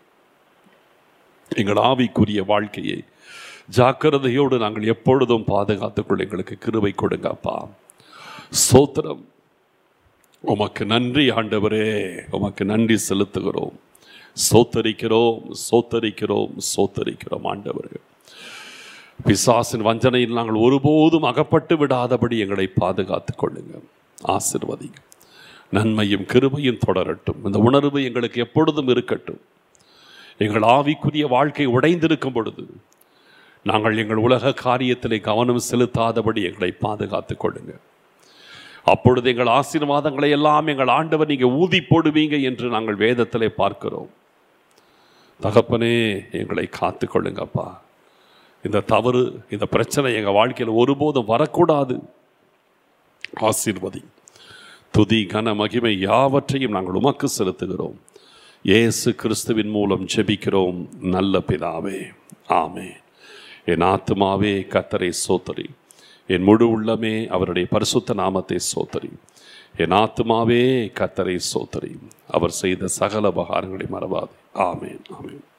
எங்கள் ஆவிக்குரிய வாழ்க்கையை ஜாக்கிரதையோடு நாங்கள் எப்பொழுதும் பாதுகாத்துக்கொள்ள எங்களுக்கு கிருபை கொடுங்க அப்பா. ஸ்தோத்திரம். உமக்கு நன்றி ஆண்டவரே, உமக்கு நன்றி செலுத்துகிறோம், சோத்தரிக்கிறோம், சோத்தரிக்கிறோம், சோத்தரிக்கிறோம் ஆண்டவரே. பிசாசின் வஞ்சனையில் நாங்கள் ஒருபோதும் அகப்பட்டு விடாதபடி எங்களை பாதுகாத்துக் கொள்ளுங்க, ஆசீர்வதிங்க. நன்மையும் கிருபையும் தொடரட்டும். இந்த உணர்வு எங்களுக்கு எப்பொழுதும் இருக்கட்டும். எங்கள் ஆவிக்குரிய வாழ்க்கை உடைந்திருக்கும் பொழுது நாங்கள் எங்கள் உலக காரியத்திலே கவனம் செலுத்தாதபடி எங்களை பாதுகாத்துக் கொள்ளுங்க. அப்பொழுது எங்கள் ஆசீர்வாதங்களை எல்லாம் எங்கள் ஆண்டவர் நீங்கள் ஊதி போடுவீங்க என்று நாங்கள் வேதத்திலே பார்க்கிறோம். தகப்பனே, எங்களை காத்து கொள்ளுங்கப்பா. இந்த தவறு, இந்த பிரச்சனை எங்கள் வாழ்க்கையில் ஒருபோதும் வரக்கூடாது. ஆசீர்வதி. துதி, கன, மகிமை யாவற்றையும் நாங்கள் உமக்கு செலுத்துகிறோம். இயேசு கிறிஸ்துவின் மூலம் ஜெபிக்கிறோம் நல்ல பிதாவே, ஆமென். என் ஆத்துமாவே கர்த்தரை சோத்தரி, என் முழு உள்ளமே அவருடைய பரிசுத்த நாமத்தை சோத்தரி. என் ஆத்துமாவே கர்த்தரை சோத்தரி, அவர் செய்த சகல உபகாரங்களை மறவாது. ஆமென், ஆமென்.